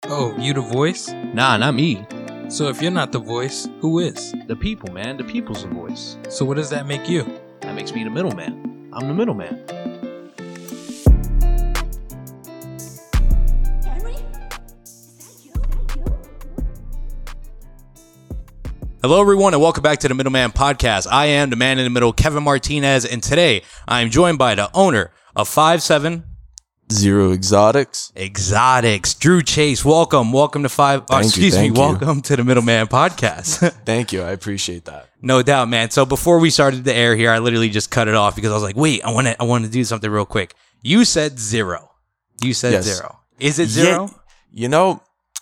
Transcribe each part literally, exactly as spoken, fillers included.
Oh, you the voice? Nah, not me. So if you're not the voice, who is? The people, man. The people's the voice. So what does that make you? That makes me the middleman. I'm the middleman. Hello, everyone, and welcome back to the Middleman Podcast. I am the man in the middle, Kevin Martinez, and today I am joined by the owner of five seven Zero Exotics. Exotics, Drew Chase. Welcome, welcome to five. Thank uh, you, excuse thank me, you. welcome to the Middleman Podcast. Thank you. I appreciate that. No doubt, man. So before we started the air here, I literally just cut it off because I was like, wait, I want to, I want to do something real quick. You said zero. You said Yes. zero. Is it zero? Yeah, you know,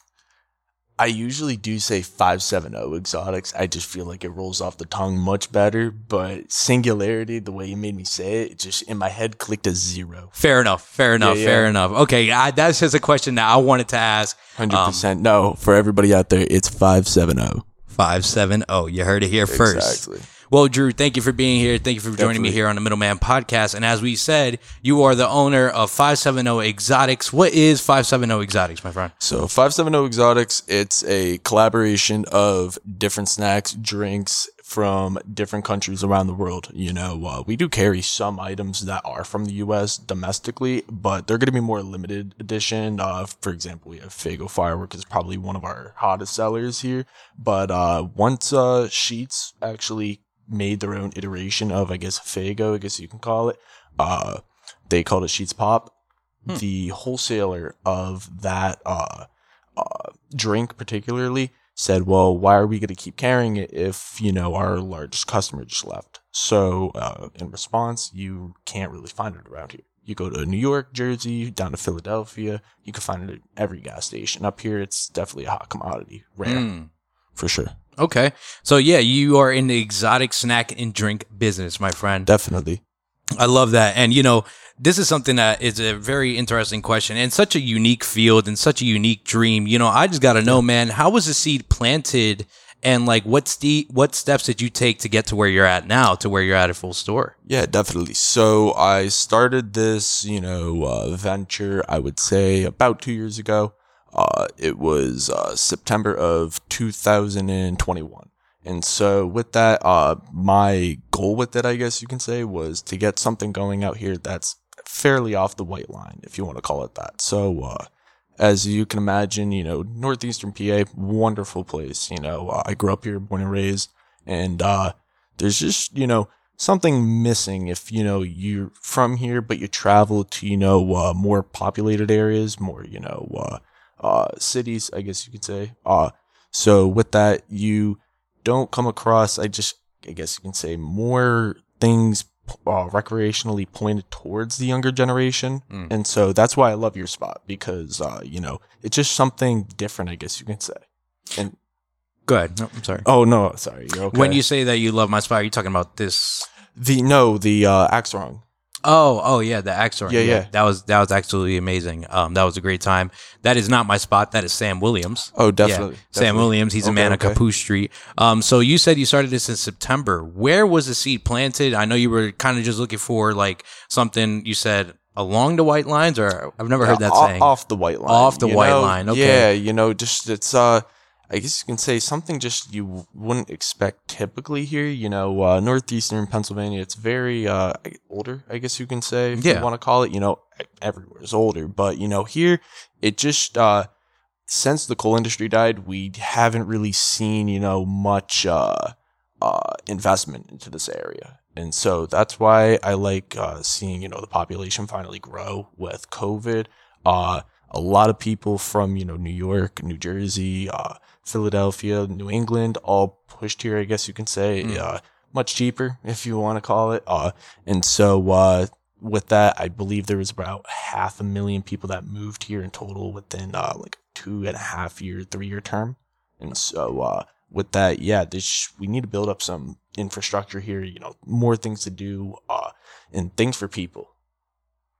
I usually do say five seven zero Exotics. I just feel like it rolls off the tongue much better. But singularity, the way you made me say it, it just in my head clicked as zero. Fair enough. Fair enough. Yeah, Fair yeah. enough. Okay, I, that's just a question that I wanted to ask. one hundred percent. No, for everybody out there, it's five seven zero. five seven zero. You heard it here first. Exactly. Well, Drew, thank you for being here. Thank you for joining me Definitely. here on the Middleman Podcast. And as we said, you are the owner of five seven zero Exotics. What is five seven zero Exotics, my friend? So five seven zero Exotics, it's a collaboration of different snacks, drinks from different countries around the world. You know, uh, we do carry some items that are from the U S domestically, but they're going to be more limited edition. Uh, for example, we have Fago Firework is probably one of our hottest sellers here. But uh, once uh, Sheets actually made their own iteration of, I guess, Fago, I guess you can call it, uh, they called it Sheets Pop. Hmm. The wholesaler of that uh, uh, drink particularly said, well, why are we going to keep carrying it if, you know, our largest customer just left? So uh, in response, you can't really find it around here. You go to New York, Jersey, down to Philadelphia, you can find it at every gas station. Up here, it's definitely a hot commodity, rare, Mm. for sure. Okay. So, yeah, you are in the exotic snack and drink business, my friend. Definitely. I love that. And, you know, this is something that is a very interesting question and such a unique field and such a unique dream. You know, I just got to know, man, how was the seed planted and like what, ste- what steps did you take to get to where you're at now, to where you're at at full store? Yeah, definitely. So I started this, you know, uh, venture, I would say about two years ago. Uh, it was uh, September of two thousand twenty-one. And so with that, uh, my goal with it, I guess you can say, was to get something going out here that's fairly off the white line, if you want to call it that. So uh, as you can imagine, you know, Northeastern P A, wonderful place. You know, uh, I grew up here, born and raised, and uh, there's just, you know, something missing if, you know, you're from here, but you travel to, you know, uh, more populated areas, more, you know, uh, uh, cities, I guess you could say. Uh, so with that, you don't come across, I just, I guess you can say, more things uh, recreationally pointed towards the younger generation. Mm. And so that's why I love your spot, because, uh, you know, it's just something different, I guess you can say. And Go ahead. No, I'm sorry. oh, no, sorry. You're okay. When you say that you love my spot, are you talking about this? the, no, the uh, Axorong. Oh, oh yeah, the Axor. Yeah, yeah. That was that was absolutely amazing. Um, that was a great time. That is not my spot. That is Sam Williams. Oh, definitely. Yeah, Sam definitely. Williams. He's a Okay, man okay. of Capoose Street. Um, so you said you started this in September. Where was the seed planted? I know you were kind of just looking for like something. You said along the white lines, or I've never heard that off, saying. Off the white line. Off the you white know? line, okay. Yeah, you know, just it's uh I guess you can say something just you wouldn't expect typically here. You know, uh, northeastern Pennsylvania, it's very uh older, I guess you can say, if Yeah. you want to call it. You know, everywhere is older, but you know, here it just uh since the coal industry died, we haven't really seen, you know, much uh uh investment into this area. And so that's why I like uh, seeing, you know, the population finally grow with COVID. Uh, a lot of people from, you know, New York, New Jersey, uh, Philadelphia, New England, all pushed here, I guess you can say, Mm. uh, much cheaper, if you want to call it. Uh, and so uh, with that, I believe there was about half a million people that moved here in total within uh, like two and a half year, three year term. And so uh, with that, yeah, this we need to build up some infrastructure here, you know, more things to do uh, and things for people.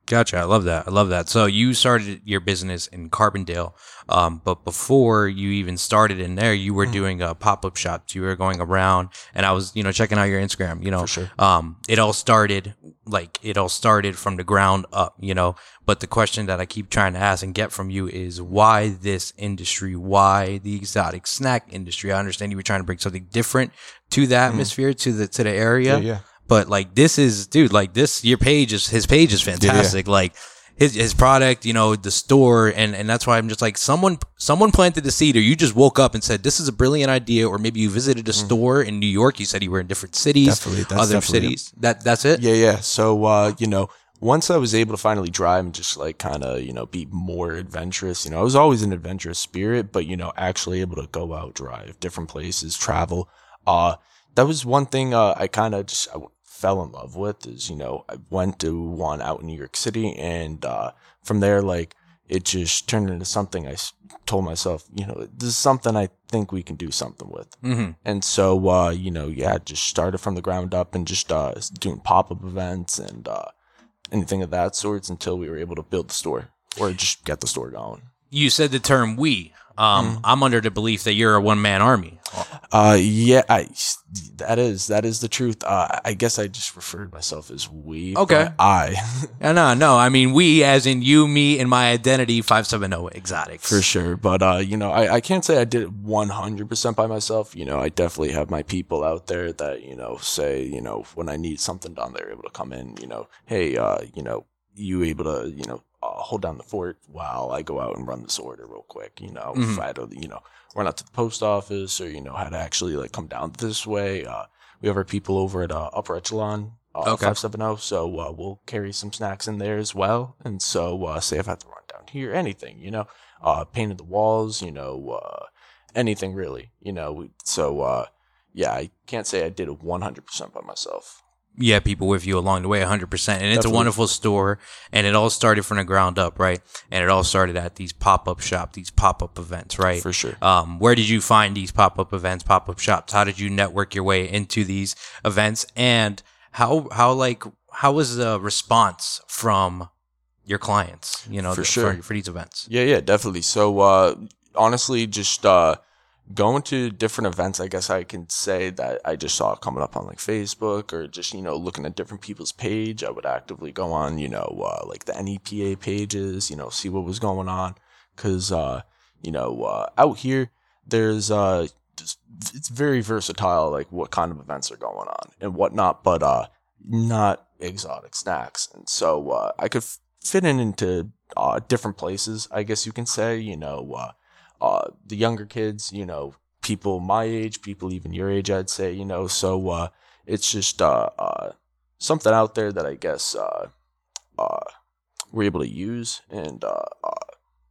Gotcha. I love that. I love that. So you started your business in Carbondale, um, but before you even started in there, you were doing uh, pop-up shops. You were going around, and I was, you know, checking out your Instagram. You know, For sure. um, it all started like it all started from the ground up. You know, but the question that I keep trying to ask and get from you is why this industry? Why the exotic snack industry? I understand you were trying to bring something different to the atmosphere, mm. to the to the area. Yeah. yeah. But like this is, dude, like this, your page is, his page is fantastic. Yeah, yeah. Like his his product, you know, the store, and, and that's why I'm just like, someone someone planted the seed, or you just woke up and said, this is a brilliant idea, or maybe you visited a mm. store in New York. You said you were in different cities, definitely, that's other definitely cities. It. That That's it? Yeah, yeah. So, uh, you know, once I was able to finally drive and just like kind of, you know, be more adventurous, you know, I was always an adventurous spirit, but, you know, actually able to go out, drive different places, travel. Uh, that was one thing uh, I kind of just... I, fell in love with is, you know, I went to one out in New York City, and uh, from there, like, it just turned into something I told myself, you know, this is something I think we can do something with. Mm-hmm. And so, uh, you know, yeah, just started from the ground up and just uh, doing pop-up events and uh, anything of that sorts until we were able to build the store or just get the store going. You said the term we. Um, mm. I'm under the belief that you're a one-man army. Uh, yeah, I, that is that is the truth. Uh, I guess I just referred myself as we. Okay, I. no, no, I mean we, as in you, me, and my identity. five seven zero Exotics for sure. But uh, you know, I, I can't say I did it one hundred percent by myself. You know, I definitely have my people out there that, you know, say, you know, when I need something done, they're able to come in. You know, hey, uh, you know, you able to, you know. Uh, hold down the fort while I go out and run this order real quick, you know, mm-hmm. if I had to, you know, run out to the post office, or, you know, how to actually like come down this way. Uh, we have our people over at uh, Upper Echelon, uh, okay. five seven zero, so uh, we'll carry some snacks in there as well. And so, uh, say if I have to run down here, anything, you know, uh, painted the walls, you know, uh, anything really, you know. So, uh, yeah, I can't say I did it one hundred percent by myself. You have people with you along the way one hundred percent. And it's Definitely. a wonderful store. And it all started from the ground up, right? And it all started at these pop-up shop, these pop-up events, right? For sure. Um, where did you find these pop-up events, pop-up shops? How did you network your way into these events? And how, how like, how was the response from your clients, you know, for, the, sure. for, for these events? Yeah, yeah, definitely. So, uh, honestly, just, uh, going to different events, I guess I can say that I just saw it coming up on like Facebook, or just, you know, looking at different people's page. I would actively go on, you know, uh, like the N E P A pages, you know, see what was going on. Cause, uh, you know, uh, out here, there's, uh, just, it's very versatile, like what kind of events are going on and whatnot, but, uh, not exotic snacks. And so, uh, I could f- fit in into, uh, different places, I guess you can say, you know, uh, Uh, the younger kids, you know, people my age, people even your age, I'd say, you know, so uh, it's just uh, uh, something out there that I guess uh, uh, we're able to use, and uh, uh,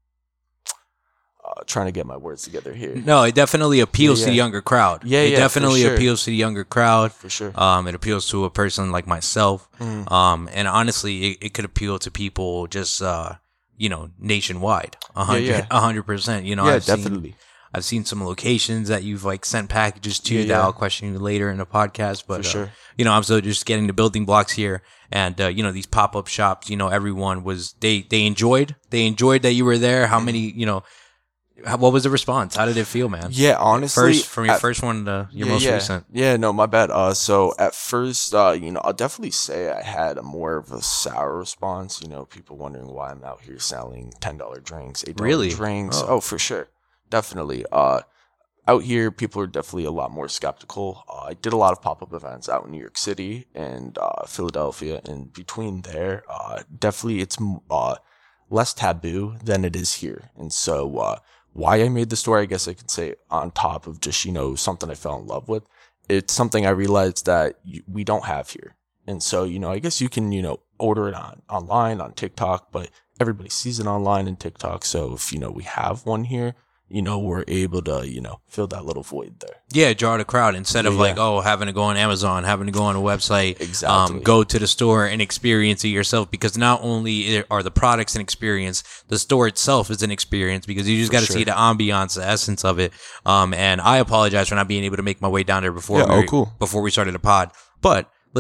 uh, trying to get my words together here. No, it definitely appeals yeah, yeah. to the younger crowd. Yeah, it yeah, definitely for sure. appeals to the younger crowd. For sure. Um, it appeals to a person like myself. Mm. Um, and honestly, it, it could appeal to people just, uh, you know, nationwide. A hundred, yeah, a hundred percent. You know, yeah, I've definitely. Seen, I've seen some locations that you've like sent packages to yeah, that yeah. I'll question you later in the podcast. But For sure. uh, you know, I'm still just getting the building blocks here, and uh, you know, these pop up shops. You know, everyone was they they enjoyed they enjoyed that you were there. How many? You know, how, what was the response? How did it feel, man? Yeah, honestly, first from your at, first one to your yeah, most yeah. recent. Yeah, no, my bad. Uh, so at first, uh, you know, I'll definitely say I had a more of a sour response. You know, people wondering why I'm out here selling ten dollar drinks, eight dollar really? drinks. Oh. oh, for sure, definitely. Uh, out here, people are definitely a lot more skeptical. Uh, I did a lot of pop up events out in New York City and uh, Philadelphia, and between there, uh, definitely it's uh less taboo than it is here, and so. Uh, Why I made the store, I guess I could say, on top of just, you know, something I fell in love with, it's something I realized that you, we don't have here. And so, you know, I guess you can, you know, order it on online, on TikTok, but everybody sees it online and TikTok. So if, you know, we have one here, you know, we're able to, you know, fill that little void there. Yeah, draw the crowd instead of yeah. like, oh, having to go on Amazon, having to go on a website, exactly. um, go to the store and experience it yourself. Because not only are the products an experience, the store itself is an experience, because you just got to sure. see the ambiance, the essence of it. Um, and I apologize for not being able to make my way down there before yeah, we, oh, cool. before we started the pod. But listen,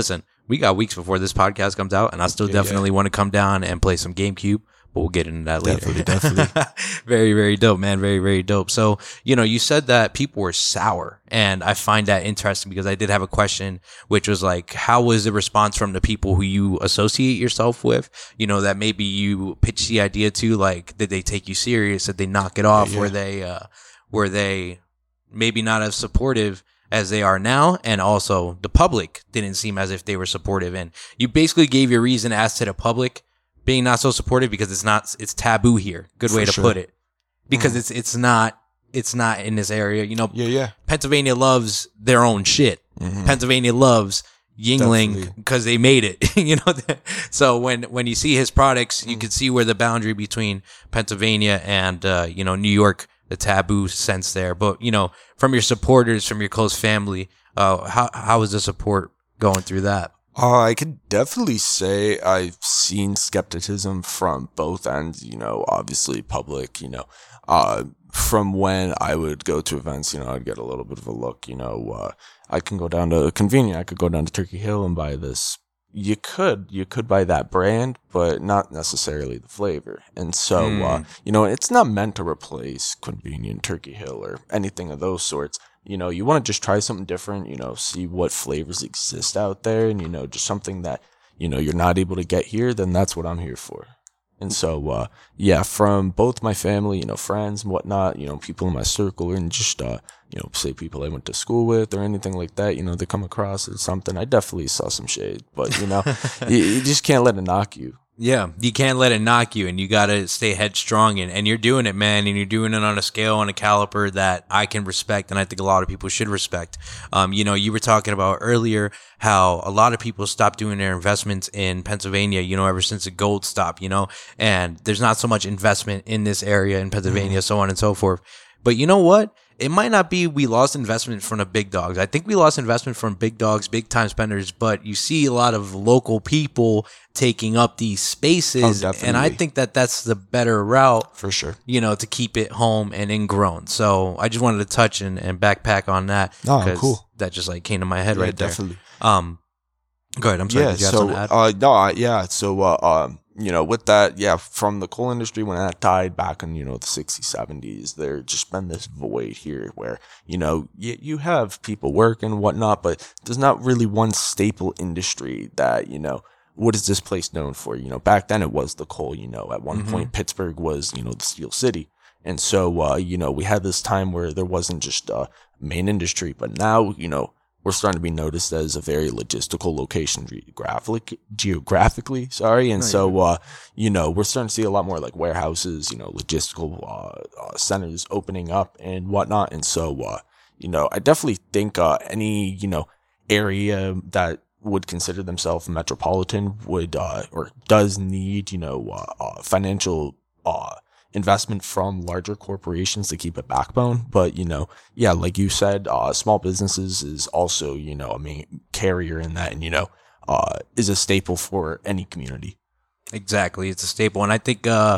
we got weeks before this podcast comes out, and I still Yeah, definitely want to come down and play some GameCube. But we'll get into that later. Definitely, definitely. Very, very dope, man. Very, very dope. So, you know, you said that people were sour, and I find that interesting because I did have a question, which was like, how was the response from the people who you associate yourself with? You know, that maybe you pitched the idea to, like, did they take you serious? Did they knock it off? Yeah, yeah. Were they, uh, were they maybe not as supportive as they are now? And also the public didn't seem as if they were supportive. And you basically gave your reason as to the public being not so supportive because it's not, it's taboo here. Good way For to sure. put it. Because Mhm. it's, it's not, it's not in this area. You know, Yeah, yeah. Pennsylvania loves their own shit. Mhm. Pennsylvania loves Yingling Definitely. because they made it, you know. So when when you see his products, you Mm. can see where the boundary between Pennsylvania and uh, you know, New York, the taboo sense there. But you know, from your supporters, from your close family, uh, how how is the support going through that? Uh, I could definitely say I've seen skepticism from both ends, you know, obviously public, you know, uh, from when I would go to events, you know, I'd get a little bit of a look, you know, uh, I can go down to convenient, I could go down to Turkey Hill and buy this. You could, you could buy that brand, but not necessarily the flavor. And so, uh, Mm. you know, it's not meant to replace convenient Turkey Hill or anything of those sorts. You know, you want to just try something different, you know, see what flavors exist out there, and, you know, just something that, you know, you're not able to get here, then that's what I'm here for. And so, uh, yeah, from both my family, you know, friends and whatnot, you know, people in my circle, and just, uh, you know, say people I went to school with or anything like that, you know, they come across as something, I definitely saw some shade, but, you know, you, you just can't let it knock you. Yeah, you can't let it knock you, and you got to stay headstrong, and, and you're doing it, man, and you're doing it on a scale and a caliber that I can respect, and I think a lot of people should respect. Um, you know, you were talking about earlier how a lot of people stopped doing their investments in Pennsylvania, you know, ever since the gold stopped, you know, and there's not so much investment in this area in Pennsylvania, so on and so forth. But you know what? It might not be we lost investment from the big dogs. I think we lost investment from big dogs, big time spenders, but you see a lot of local people taking up these spaces. Oh, and I definitely. think that that's the better route, For sure. you know, to keep it home and ingrown. So I just wanted to touch and, and backpack on that. Oh, 'cause cool. That just like came to my head Yeah, right there. definitely. Um, go ahead. I'm sorry. Yeah, Did you have so something to add? uh, no, I- yeah, so uh, um, you know, with that, yeah, from the coal industry when that died back in, you know, the sixties, seventies, there just been this void here where, you know, you, you have people working and whatnot, but there's not really one staple industry that, you know, what is this place known for? You know, back then it was the coal, you know, at one Mhm. point Pittsburgh was, you know, the steel city. And so, uh, you know, we had this time where there wasn't just a main industry, but now, you know, we're starting to be noticed as a very logistical location geographically, geographically, sorry. And No, so, uh, you know, we're starting to see a lot more like warehouses, you know, logistical uh, uh, centers opening up and whatnot. And so, uh, you know, I definitely think uh, any, you know, area that would consider themselves metropolitan would uh, or does need, you know, uh, uh, financial uh, investment from larger corporations to keep a backbone. But, you know, yeah, like you said, uh, small businesses is also, you know, a main carrier in that, and, you know, uh, is a staple for any community. Exactly. It's a staple. And I think uh,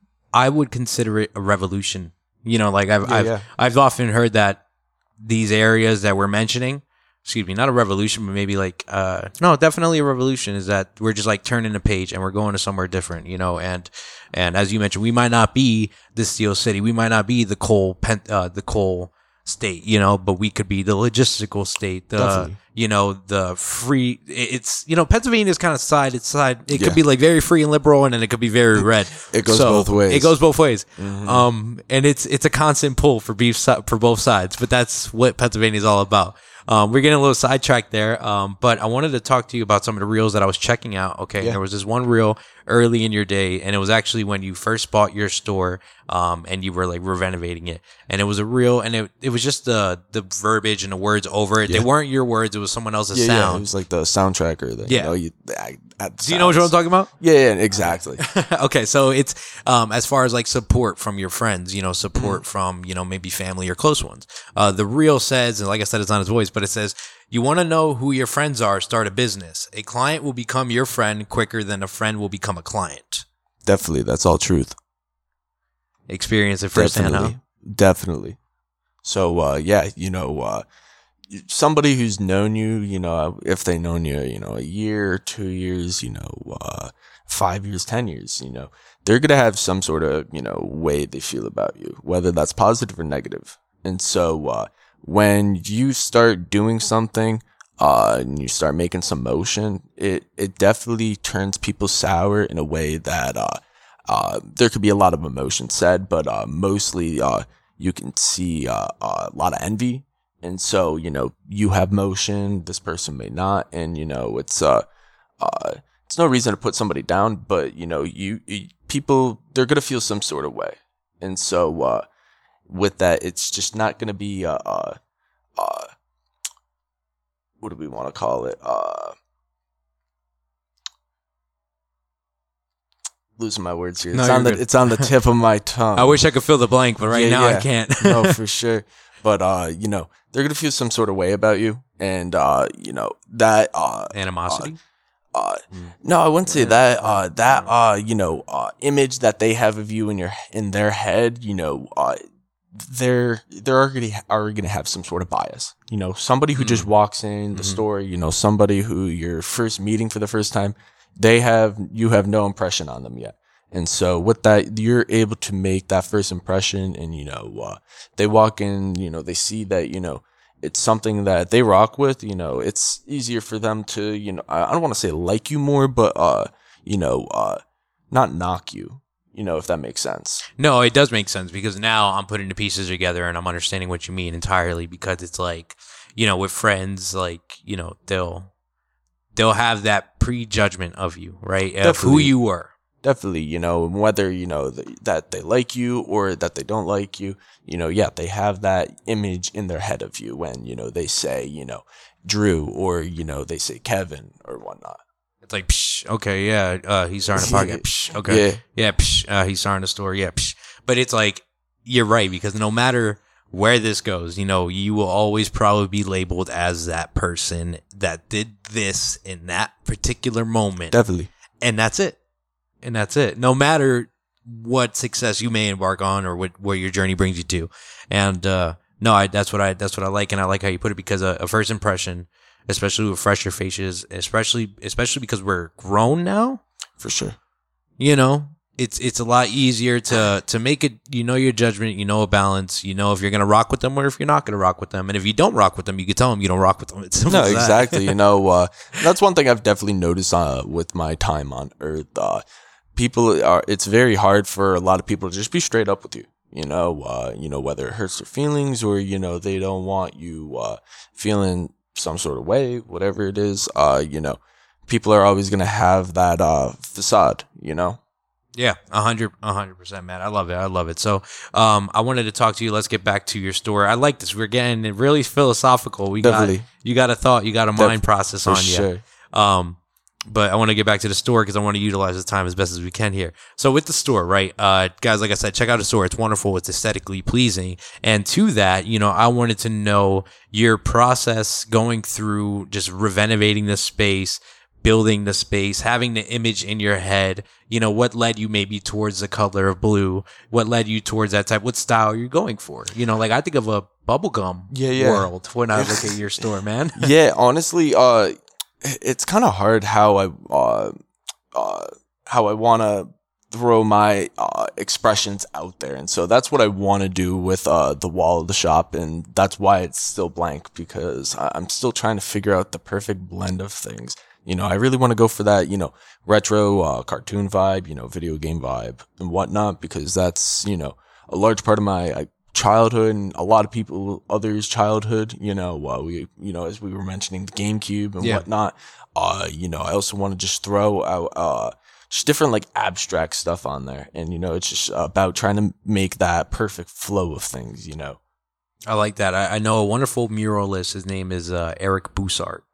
I would consider it a revolution. You know, like I've, Yeah, I've, yeah. I've often heard that these areas that we're mentioning, excuse me, not a revolution, but maybe like, uh, no, definitely a revolution is that we're just like turning a page and we're going to somewhere different, you know, and, and as you mentioned, we might not be the steel city. We might not be the coal, pen, uh, the coal state, you know, but we could be the logistical state, the, Definitely. you know, the free, it's, you know, Pennsylvania is kind of side, it's side, it Yeah. could be like very free and liberal, and then it could be very red. It goes both ways. It goes both ways. Mhm. Um, and it's, it's a constant pull for beef, si- for both sides, but that's what Pennsylvania is all about. Um, we're getting a little sidetracked there, um, but I wanted to talk to you about some of the reels that I was checking out. Okay, Yeah. there was this one reel early in your day, and it was actually when you first bought your store, um, and you were like renovating it, and it was a reel, and it it was just the the verbiage and the words over it. Yeah. They weren't your words; it was someone else's Yeah, yeah, it sound. was like the soundtrack or the, Yeah. you know, you, I, I, Do you know what I'm talking about? Yeah, yeah, exactly. Okay, so it's um, as far as like support from your friends, you know, support Mm-hmm. from, you know, maybe family or close ones. Uh, the reel says, and like I said, it's not his voice, but it says, you want to know who your friends are, start a business. A client will become your friend quicker than a friend will become a client. Definitely, that's all truth. Experience it firsthand, huh? Definitely, definitely. So, uh, yeah, you know, uh, somebody who's known you, you know, if they known you, you know, a year, two years, you know, uh, five years, ten years, you know, they're going to have some sort of, you know, way they feel about you, whether that's positive or negative. And so, uh, when you start doing something, uh, and you start making some motion, it, it definitely turns people sour in a way that, uh, uh, there could be a lot of emotion said, but, uh, mostly, uh, you can see, uh, a lot of envy. And so, you know, you have motion, this person may not. And, you know, it's, uh, uh, it's no reason to put somebody down, but, you know, you, you people, they're going to feel some sort of way. And so, uh, with that, it's just not going to be, uh, uh, uh, what do we want to call it? Uh, losing my words here. No, It's on the, good. it's on the tip of my tongue. I wish I could fill the blank, but right Yeah, now I yeah. can't. No, for sure. But, uh, you know, they're going to feel some sort of way about you. And, uh, you know, that, uh, Animosity? uh, no, I wouldn't say that, uh, that, uh, you know, uh, image that they have of you in your, in their head, you know, uh, they're, they're already, are going to have some sort of bias. You know, somebody who just walks in the Mhm. store, you know, somebody who you're first meeting for the first time, they have, you have no impression on them yet. And so with that, you're able to make that first impression and, you know, uh, they walk in, you know, they see that, you know, it's something that they rock with, you know, it's easier for them to, you know, I I don't want to say like you more, but, uh, you know, uh, not knock you, you know, if that makes sense. No, it does make sense because now I'm putting the pieces together and I'm understanding what you mean entirely because it's like, you know, with friends, like, you know, they'll, they'll have that prejudgment of you, right? Of who Definitely. you were. Definitely, you know, whether, you know, th- that they like you or that they don't like you, you know, yeah, they have that image in their head of you when, you know, they say, you know, Drew or, you know, they say Kevin or whatnot. It's like, psh, okay, yeah, uh, he's starting a podcast. Psh, okay. Yeah. Yeah, psh, uh, he's starting a store. Yeah, psh. But it's like, you're right, because no matter where this goes, you know, you will always probably be labeled as that person that did this in that particular moment. Definitely. And that's it. And that's it. No matter what success you may embark on or what where your journey brings you to. And uh, no, I, that's what I that's what I like, and I like how you put it because a, a first impression, especially with fresher faces, especially especially because we're grown now. For sure. You know, it's it's a lot easier to to make it. You know your judgment. You know a balance. You know if you're gonna rock with them or if you're not gonna rock with them. And if you don't rock with them, you can tell them you don't rock with them. It's simple No, as that. exactly. You know, uh, that's one thing I've definitely noticed uh, with my time on Earth. Uh, people are. It's very hard for a lot of people to just be straight up with you. You know, uh, you know whether it hurts their feelings or you know they don't want you uh, feeling some sort of way, whatever it is. Uh, you know, people are always gonna have that uh, facade. You know. Yeah, a hundred, a hundred percent, man. I love it. I love it. So, um, I wanted to talk to you. Let's get back to your story. I like this. We're getting really philosophical. We Definitely. got you got a thought. You got a mind Def- process For on sure. you. Um, but I want to get back to the store because I want to utilize the time as best as we can here. So with the store, right, uh, guys, like I said, check out the store. It's wonderful. It's aesthetically pleasing. And to that, you know, I wanted to know your process going through just renovating the space, building the space, having the image in your head, you know, what led you maybe towards the color of blue, what led you towards that type, what style you're going for. You know, like I think of a bubblegum Yeah, yeah. world when I look at your store, man. Yeah, honestly, uh, it's kind of hard how I, uh, uh, how I want to throw my uh, expressions out there, and so that's what I want to do with uh, the wall of the shop, and that's why it's still blank because I- I'm still trying to figure out the perfect blend of things. You know, I really want to go for that, you know, retro uh, cartoon vibe, you know, video game vibe and whatnot, because that's, you know, a large part of my uh, childhood and a lot of people, others' childhood, you know, uh, we, you know, as we were mentioning the GameCube and Yeah. whatnot, uh, you know, I also want to just throw out, uh, just different like abstract stuff on there. And, you know, it's just about trying to make that perfect flow of things, you know. I like that. I, I know a wonderful muralist. His name is uh, Eric Bussart.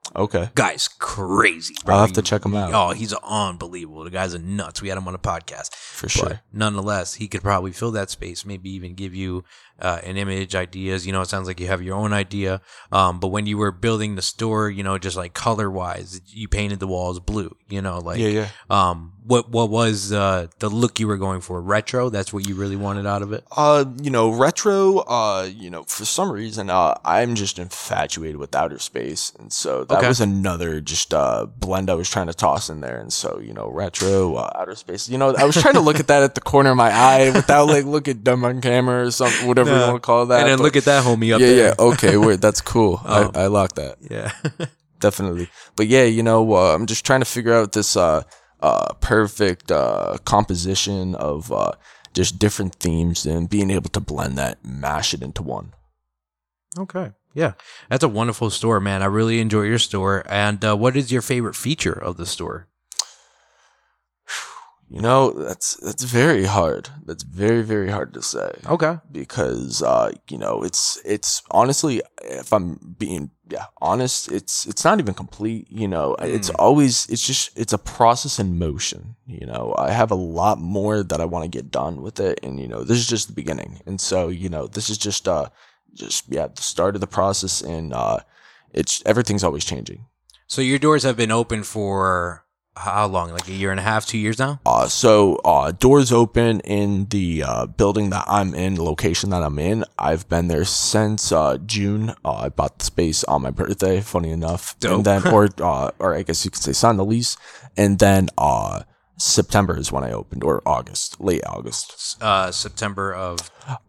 Okay. Guy's crazy, bro. I'll have to check him out. Oh, he's unbelievable. The guy's a nuts. We had him on a podcast. For sure. But nonetheless, he could probably fill that space, maybe even give you uh, an image, ideas. You know, it sounds like you have your own idea. Um, but when you were building the store, you know, just like color wise, you painted the walls blue, you know, like, Yeah, yeah. um, what, what was uh, the look you were going for? Retro? That's what you really wanted out of it? Uh, you know, retro, uh, you know, for some reason, uh, I'm just infatuated with outer space. And so that Okay. was another just, uh, blend I was trying to toss in there. And so, you know, retro, uh, outer space, you know, I was trying to look at that at the corner of my eye without like look at dumb on camera or something, whatever you Yeah. want to call that. And then but- look at that homie up yeah, there. yeah. Okay. Wait, that's cool. Oh. I, I like that. Yeah. Definitely. But yeah, you know, uh, I'm just trying to figure out this, uh, uh, perfect, uh, composition of, uh, just different themes and being able to blend that, mash it into one. Okay. Yeah. That's a wonderful store, man. I really enjoy your store. And uh, what is your favorite feature of the store? You know, that's that's very hard. That's very very hard to say. Okay. Because uh, you know, it's it's honestly, if I'm being yeah honest, it's it's not even complete. You know, it's always it's just it's a process in motion. You know, I have a lot more that I want to get done with it, and you know, this is just the beginning. And so, you know, this is just uh just yeah the start of the process, and uh, it's everything's always changing. So your doors have been open for how long? Like a year and a half, two years now? Uh, so uh, doors open in the uh, building that I'm in, the location that I'm in. I've been there since uh, June. Uh, I bought the space on my birthday, funny enough. Dope. And then, or uh, or I guess you could say signed the lease. And then uh, September is when I opened, or August, late August Uh, September of.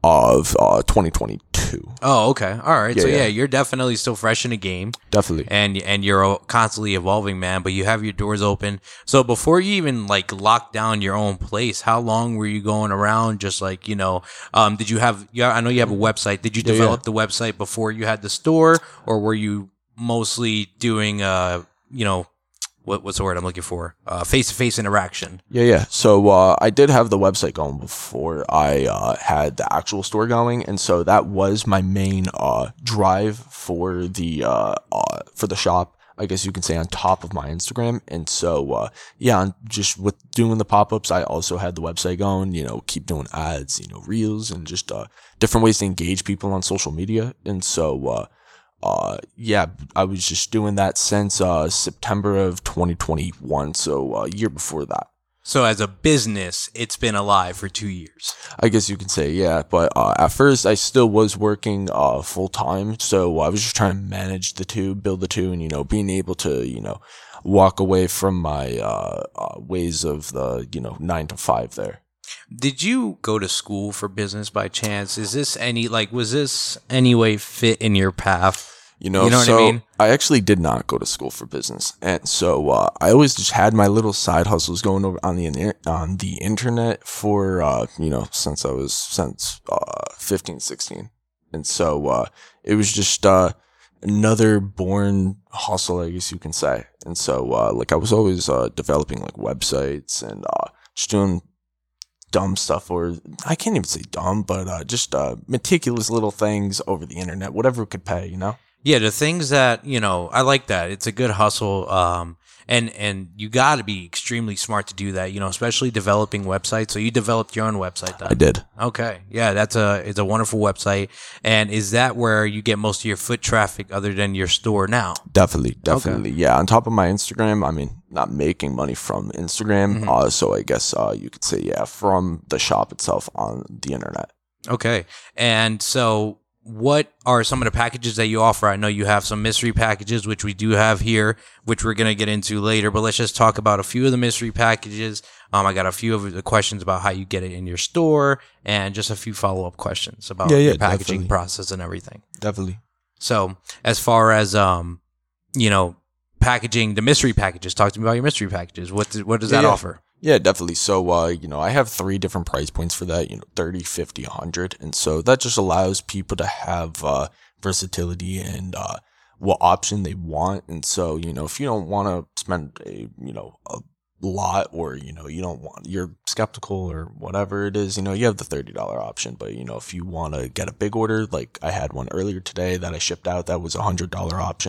of uh, twenty twenty-two. Oh, okay. All right. Yeah, so yeah. yeah. you're definitely still fresh in the game, Definitely. and and you're constantly evolving, man. But you have your doors open. So before you even like lock down your own place, how long were you going around? Just like you know, um, did you have? Yeah, I know you have a website. Did you Yeah, develop yeah. the website before you had the store, or were you mostly doing uh, you know, what what's the word I'm looking for? Uh, face-to-face interaction. Yeah, yeah. So uh, I did have the website going before I uh, had the actual store going, and so that was my main uh, drive for the uh, uh, for the shop. I guess you can say on top of my Instagram, and so uh, yeah, and just with doing the pop ups, I also had the website going. You know, keep doing ads, you know, reels, and just uh, different ways to engage people on social media, and so. Uh, Uh, yeah, I was just doing that since uh, September of twenty twenty-one, so a uh, year before that. So as a business, it's been alive for two years. I guess you can say, yeah. But uh, at first, I still was working uh, full time, so I was just trying to manage the two, build the two, and you know, being able to you know walk away from my uh, uh, ways of the you know nine to five there. Did you go to school for business by chance? Is this any like was this any way fit in your path? You know, You know what I so mean? I actually did not go to school for business, and so uh, I always just had my little side hustles going over on the in- on the internet for uh, you know since I was since uh, fifteen, sixteen, and so uh, it was just uh, another born hustle, I guess you can say, and so uh, like I was always uh, developing like websites and uh, just doing dumb stuff, or I can't even say dumb, but uh, just uh, meticulous little things over the internet, whatever it could pay, you know. Yeah, the things that, you know, I like that. It's a good hustle. Um, and, and you got to be extremely smart to do that, you know, especially developing websites. So you developed your own website then? I did. Okay. Yeah, that's a, it's a wonderful website. And is that where you get most of your foot traffic other than your store now? Definitely, definitely. Yeah, on top of my Instagram, I mean, not making money from Instagram. Mhm. Uh, so I guess uh, you could say, yeah, from the shop itself on the internet. Okay. And so what are some of the packages that you offer? I know you have some mystery packages, which we do have here, which we're going to get into later, but let's just talk about a few of the mystery packages. Um, I got a few of the questions about how you get it in your store and just a few follow-up questions about Yeah, yeah, your packaging definitely. process and everything. Definitely. So as far as, um, you know, packaging the mystery packages, talk to me about your mystery packages. What, do, what does Yeah, that yeah. offer? Yeah, definitely. So, uh, you know, I have three different price points for that, you know, thirty, fifty, one hundred. And so that just allows people to have uh, versatility and uh, what option they want. And so, you know, if you don't want to spend a, you know, a lot, or, you know, you don't want, you're skeptical or whatever it is, you know, you have the thirty dollars option. But, you know, if you want to get a big order, like I had one earlier today that I shipped out, that was a one hundred dollars option.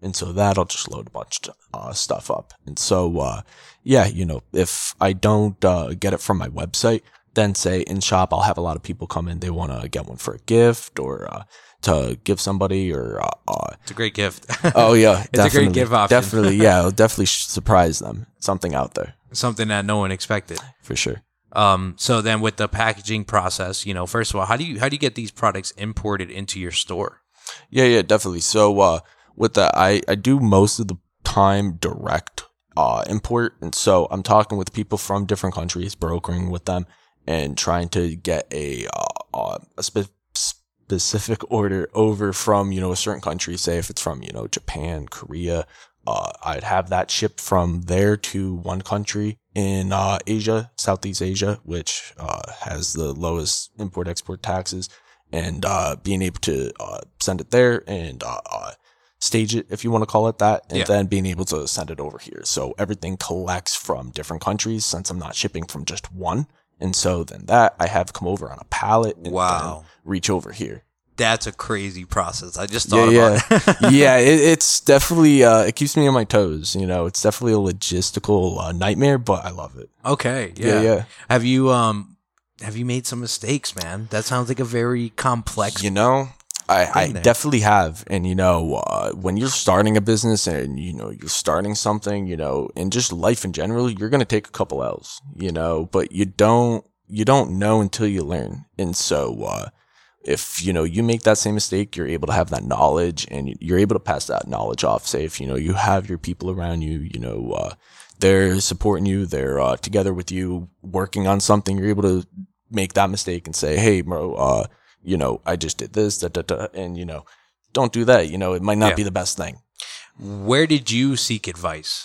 And so that'll just load a bunch of uh, stuff up. And so, uh, yeah, you know, if I don't uh, get it from my website, then say in shop, I'll have a lot of people come in. They want to get one for a gift or uh, to give somebody or. Uh, uh, it's a great gift. Oh, yeah. It's a great gift option. Definitely. Yeah. It'll definitely surprise them. Something out there. Something that no one expected. For sure. Um, so then with the packaging process, you know, first of all, how do you how do you get these products imported into your store? Yeah, yeah, definitely. So uh, with that, I, I do most of the time direct uh, import. And so I'm talking with people from different countries, brokering with them and trying to get a, uh, a spe- specific order over from, you know, a certain country. Say if it's from, you know, Japan, Korea, uh, I'd have that shipped from there to one country in uh, Asia, Southeast Asia, which uh, has the lowest import-export taxes. And uh, being able to uh, send it there and uh, uh, stage it, if you want to call it that, and yeah. then being able to send it over here. So everything collects from different countries since I'm not shipping from just one. And so then that I have come over on a pallet and wow. then reach over here. That's a crazy process. I just thought yeah, about yeah. it. yeah, it, it's definitely, uh, it keeps me on my toes. You know, it's definitely a logistical uh, nightmare, but I love it. Okay. Yeah. Yeah, yeah. Have you, um, Have you made some mistakes, man? That sounds like a very complex. You know, I, I there. definitely have. And, you know, uh, when you're starting a business and, you know, you're starting something, you know, and just life in general, you're going to take a couple L's, you know, but you don't, you don't know until you learn. And so, uh, if, you know, you make that same mistake, you're able to have that knowledge and you're able to pass that knowledge off. Say if, you know, you have your people around you, you know, uh, they're supporting you, they're uh, together with you working on something, you're able to make that mistake and say, hey, bro, uh, you know, I just did this, da, da, da, and, you know, don't do that. You know, it might not yeah. be the best thing. Where did you seek advice?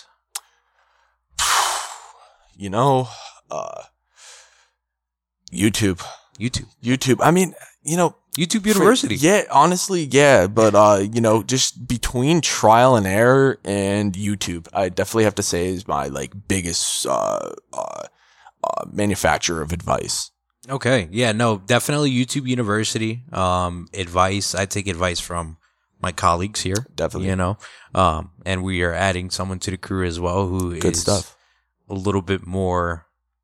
You know, uh, YouTube. YouTube. YouTube. I mean, you know, YouTube University. For, yeah, honestly, yeah. But, uh, you know, just between trial and error and YouTube, I definitely have to say is my, like, biggest uh, uh, uh, manufacturer of advice. Okay. Yeah, no, definitely YouTube University. Um, advice. I take advice from my colleagues here. Definitely. You know, um, and we are adding someone to the crew as well who Good is stuff. a little bit more,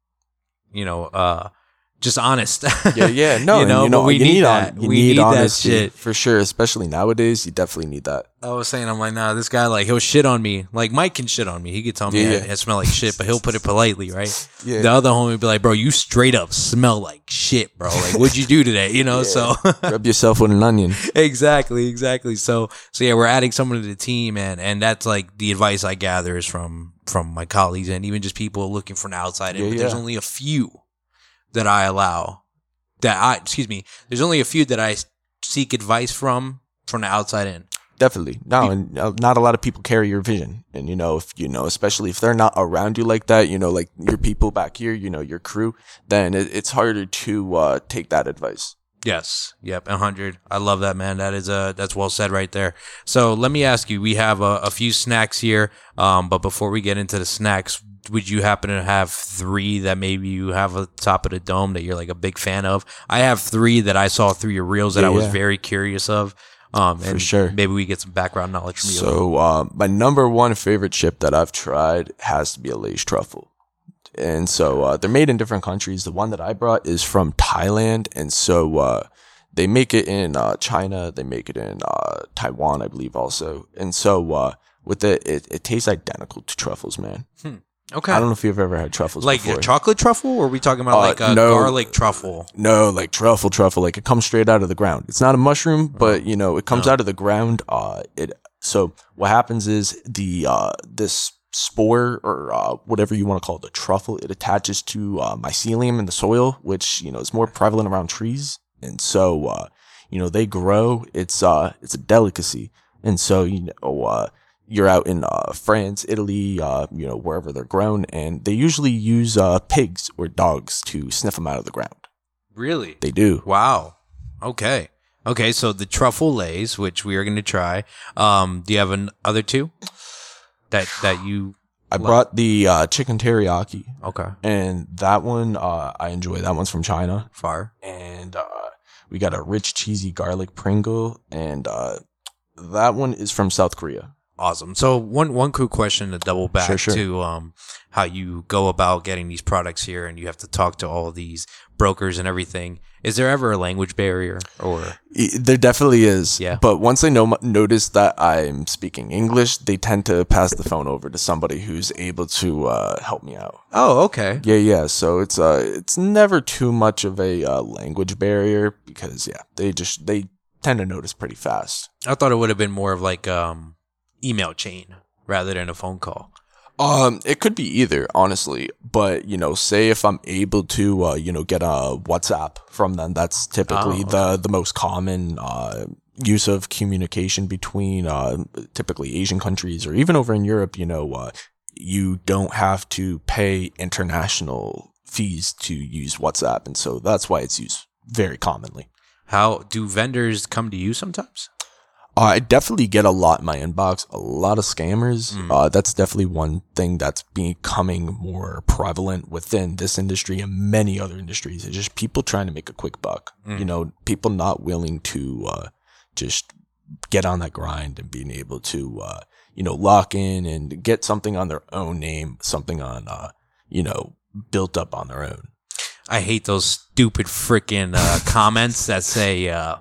you know, uh, just honest. Yeah, yeah. No, you know, and, you know but we you need, need that. On, you we need, need honesty, that shit. For sure, especially nowadays, you definitely need that. I was saying, I'm like, nah, this guy, like, he'll shit on me. Like, Mike can shit on me. He could tell me Yeah, I, yeah. I smell like shit, but he'll put it politely, right? Yeah. The other homie would be like, bro, you straight up smell like shit, bro. Like, what'd you do today? You know, Yeah. so. Rub yourself with an onion. exactly, exactly. So, so yeah, we're adding someone to the team, and, and that's like the advice I gather is from, from my colleagues and even just people looking from the outside. Yeah, but there's yeah. only a few that I allow that I, excuse me, there's only a few that I seek advice from, from the outside in. Definitely. No, and uh, not a lot of people carry your vision. And, you know, if, you know, especially if they're not around you like that, you know, like your people back here, you know, your crew, then it, it's harder to uh, take that advice. Yes. Yep. one hundred. I love that, man. That is uh that's well said right there. So let me ask you, we have a, a few snacks here. Um, but before we get into the snacks, would you happen to have three that maybe you have at the top of the dome that you're like a big fan of? I have three that I saw through your reels that Yeah, I was yeah. very curious of. Um, and For sure. Maybe we get some background knowledge from you. So uh, my number one favorite chip that I've tried has to be a Lay's truffle. And so uh, they're made in different countries. The one that I brought is from Thailand. And so uh, they make it in uh, China. They make it in uh, Taiwan, I believe, also. And so uh, with it, it, it tastes identical to truffles, man. Hmm. Okay. I don't know if you've ever had truffles like before. a chocolate truffle, or are we talking about Uh, like a no. garlic truffle? No, like truffle, truffle. Like it comes straight out of the ground. It's not a mushroom, but you know, it comes No. out of the ground. Uh, it. So what happens is the uh this spore or uh whatever you want to call it, the truffle, it attaches to uh, mycelium in the soil, which you know is more prevalent around trees, and so uh you know they grow. It's uh it's a delicacy, and so you know uh. You're out in uh, France, Italy, uh, you know, wherever they're grown, and they usually use uh, pigs or dogs to sniff them out of the ground. Really? They do. Wow. Okay. Okay. So the truffle lays, which we are going to try. Um, do you have an other two that that you? I love? brought the uh, chicken teriyaki, Okay. and that one uh, I enjoy. That one's from China, Far. and uh, we got a rich cheesy garlic Pringle, and uh, that one is from South Korea. Awesome. So one one quick question to double back Sure, sure. to um, how you go about getting these products here, and you have to talk to all of these brokers and everything. Is there ever a language barrier, or E- There definitely is. Yeah. But once they know notice that I'm speaking English, they tend to pass the phone over to somebody who's able to uh, help me out. oh, okay, Yeah, yeah. So it's uh, it's never too much of a uh, language barrier because yeah, they just they tend to notice pretty fast. I thought it would have been more of like um email chain rather than a phone call. Um, it could be either, honestly. But you know, say if I'm able to, uh, you know, get a WhatsApp from them, that's typically Oh, the the most common uh use of communication between uh typically Asian countries or even over in Europe. You know, uh, you don't have to pay international fees to use WhatsApp, and so that's why it's used very commonly. How do vendors come to you sometimes? Uh, I definitely get a lot in my inbox, a lot of scammers. Mm. Uh, that's definitely one thing that's becoming more prevalent within this industry and many other industries. It's just people trying to make a quick buck. Mm. You know, people not willing to uh, just get on that grind and being able to, uh, you know, lock in and get something on their own name, something on, uh, you know, built up on their own. I hate those stupid freaking uh, comments that say uh,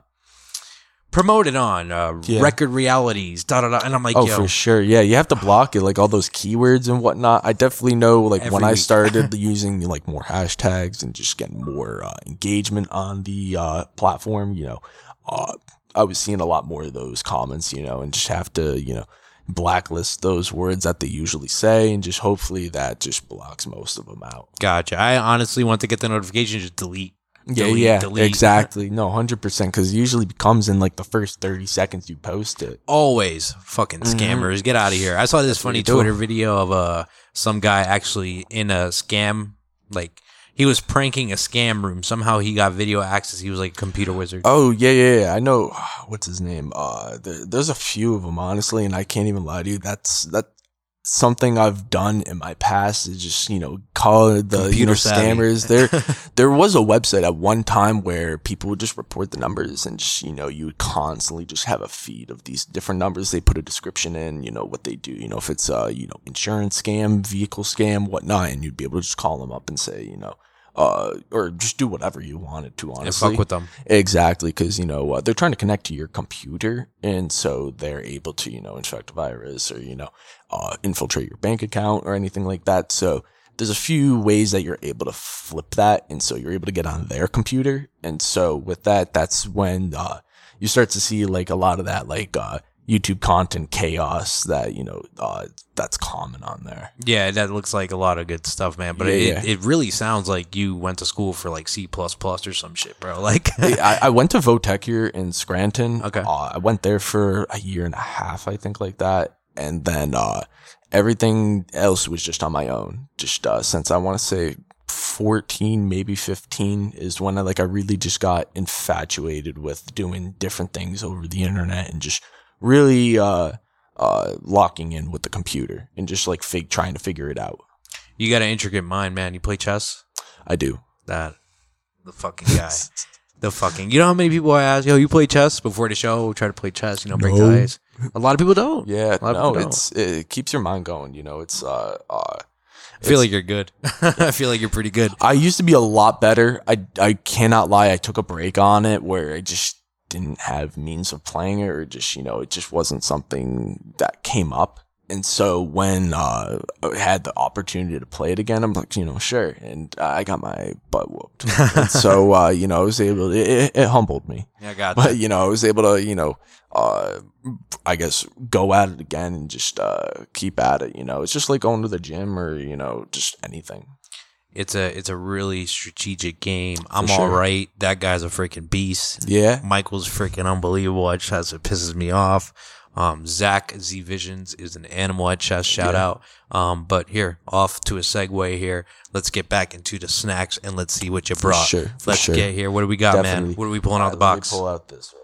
promoted on uh, Yeah. record realities, da da da, and I'm like, Oh, yo, for sure. Yeah, you have to block it, like all those keywords and whatnot. I definitely know, like Every when I week. started using like more hashtags and just getting more uh, engagement on the uh, platform, you know, uh, I was seeing a lot more of those comments, you know, and just have to, you know, blacklist those words that they usually say, and just hopefully that just blocks most of them out. gotcha. I honestly want to get the notification, just delete. Yeah, Delete, yeah, delete. exactly. No, one hundred percent, because it usually becomes in like the first thirty seconds you post it. Always fucking scammers. Get out of here. I saw this Mm-hmm. what funny you do. Twitter video of uh some guy actually in a scam, like he was pranking a scam room. Somehow he got video access. He was like a computer wizard. Oh yeah, yeah, yeah. I know. What's his name? Uh, there, there's a few of them, honestly, and I can't even lie to you. That's that's something I've done in my past. Is just you know call the you Computer know savvy. scammers. There, there was a website at one time where people would just report the numbers, and just you know you would constantly just have a feed of these different numbers. They put a description in, you know what they do. You know if it's uh you know insurance scam, vehicle scam, whatnot, and you'd be able to just call them up and say you know. Uh, or just do whatever you wanted to, And honestly. fuck with them. Exactly, because you know uh, they're trying to connect to your computer, and so they're able to you know infect a virus or you know uh, infiltrate your bank account or anything like that. So there's a few ways that you're able to flip that, and so you're able to get on their computer. And so with that, that's when uh, you start to see like a lot of that like uh, YouTube content chaos that you know uh, that's common on there. Yeah, that looks like a lot of good stuff, man. But Yeah, it, yeah. it really sounds like you went to school for like C plus plus or some shit, bro. Like, Hey, I, I went to Votech here in Scranton. Okay. Uh, I went there for a year and a half, I think, like that. And then uh, everything else was just on my own. Just uh, since I want to say fourteen, maybe fifteen is when I like I really just got infatuated with doing different things over the internet and just really uh, uh, locking in with the computer and just like fig- trying to figure it out. you got an intricate mind, man. You play chess? I do. That the fucking guy. The fucking, you know how many people I ask, yo, you play chess before the show? Try to play chess, you know, break No. the ice. A lot of people don't. Yeah, A lot of no, people don't. it's it keeps your mind going. You know, it's uh, uh I feel like you're good. I feel like you're pretty good. I used to be a lot better. I, I cannot lie. I took a break on it where I just didn't have means of playing it, or just, you know, it just wasn't something that came up. And so when uh, I had the opportunity to play it again, I'm like, you know, sure. And I got my butt whooped. And so, uh, you know, I was able to, it, it humbled me. Yeah, I got But, that. you know, I was able to, you know, uh, I guess go at it again and just uh, keep at it. You know, it's just like going to the gym or, you know, just anything. It's a it's a really strategic game. I'm sure. all right. That guy's a freaking beast. Yeah. Michael's freaking unbelievable at chess. It pisses me off. Um, Zach Z Visions is an animal at chess. Shout Yeah. out. Um, but here, off to a segue here. Let's get back into the snacks and let's see what you For brought. sure, for Let's sure. get here. What do we got, man? Definitely. What are we pulling out Alright, the let me box? Pull out this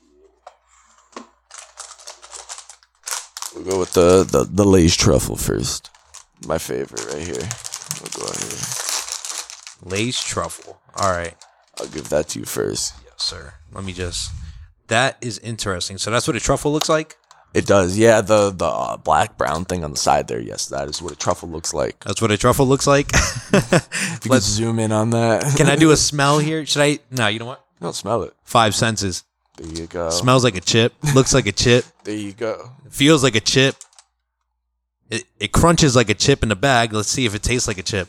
right here. We'll go with the, the, the Lay's truffle first. My favorite right here. We'll go on here. Lay's truffle. All right. I'll give that to you first. Yes, sir. Let me just. That is interesting. So that's what a truffle looks like. It does, yeah. The the uh, black brown thing on the side there, yes, that is what a truffle looks like. That's what a truffle looks like. You can zoom in on that. Can I do a smell here? Should I? No, you know what? No, smell it. Five senses. There you go. Smells like a chip. Looks like a chip. There you go. Feels like a chip. It, it crunches like a chip in the bag. Let's see if it tastes like a chip.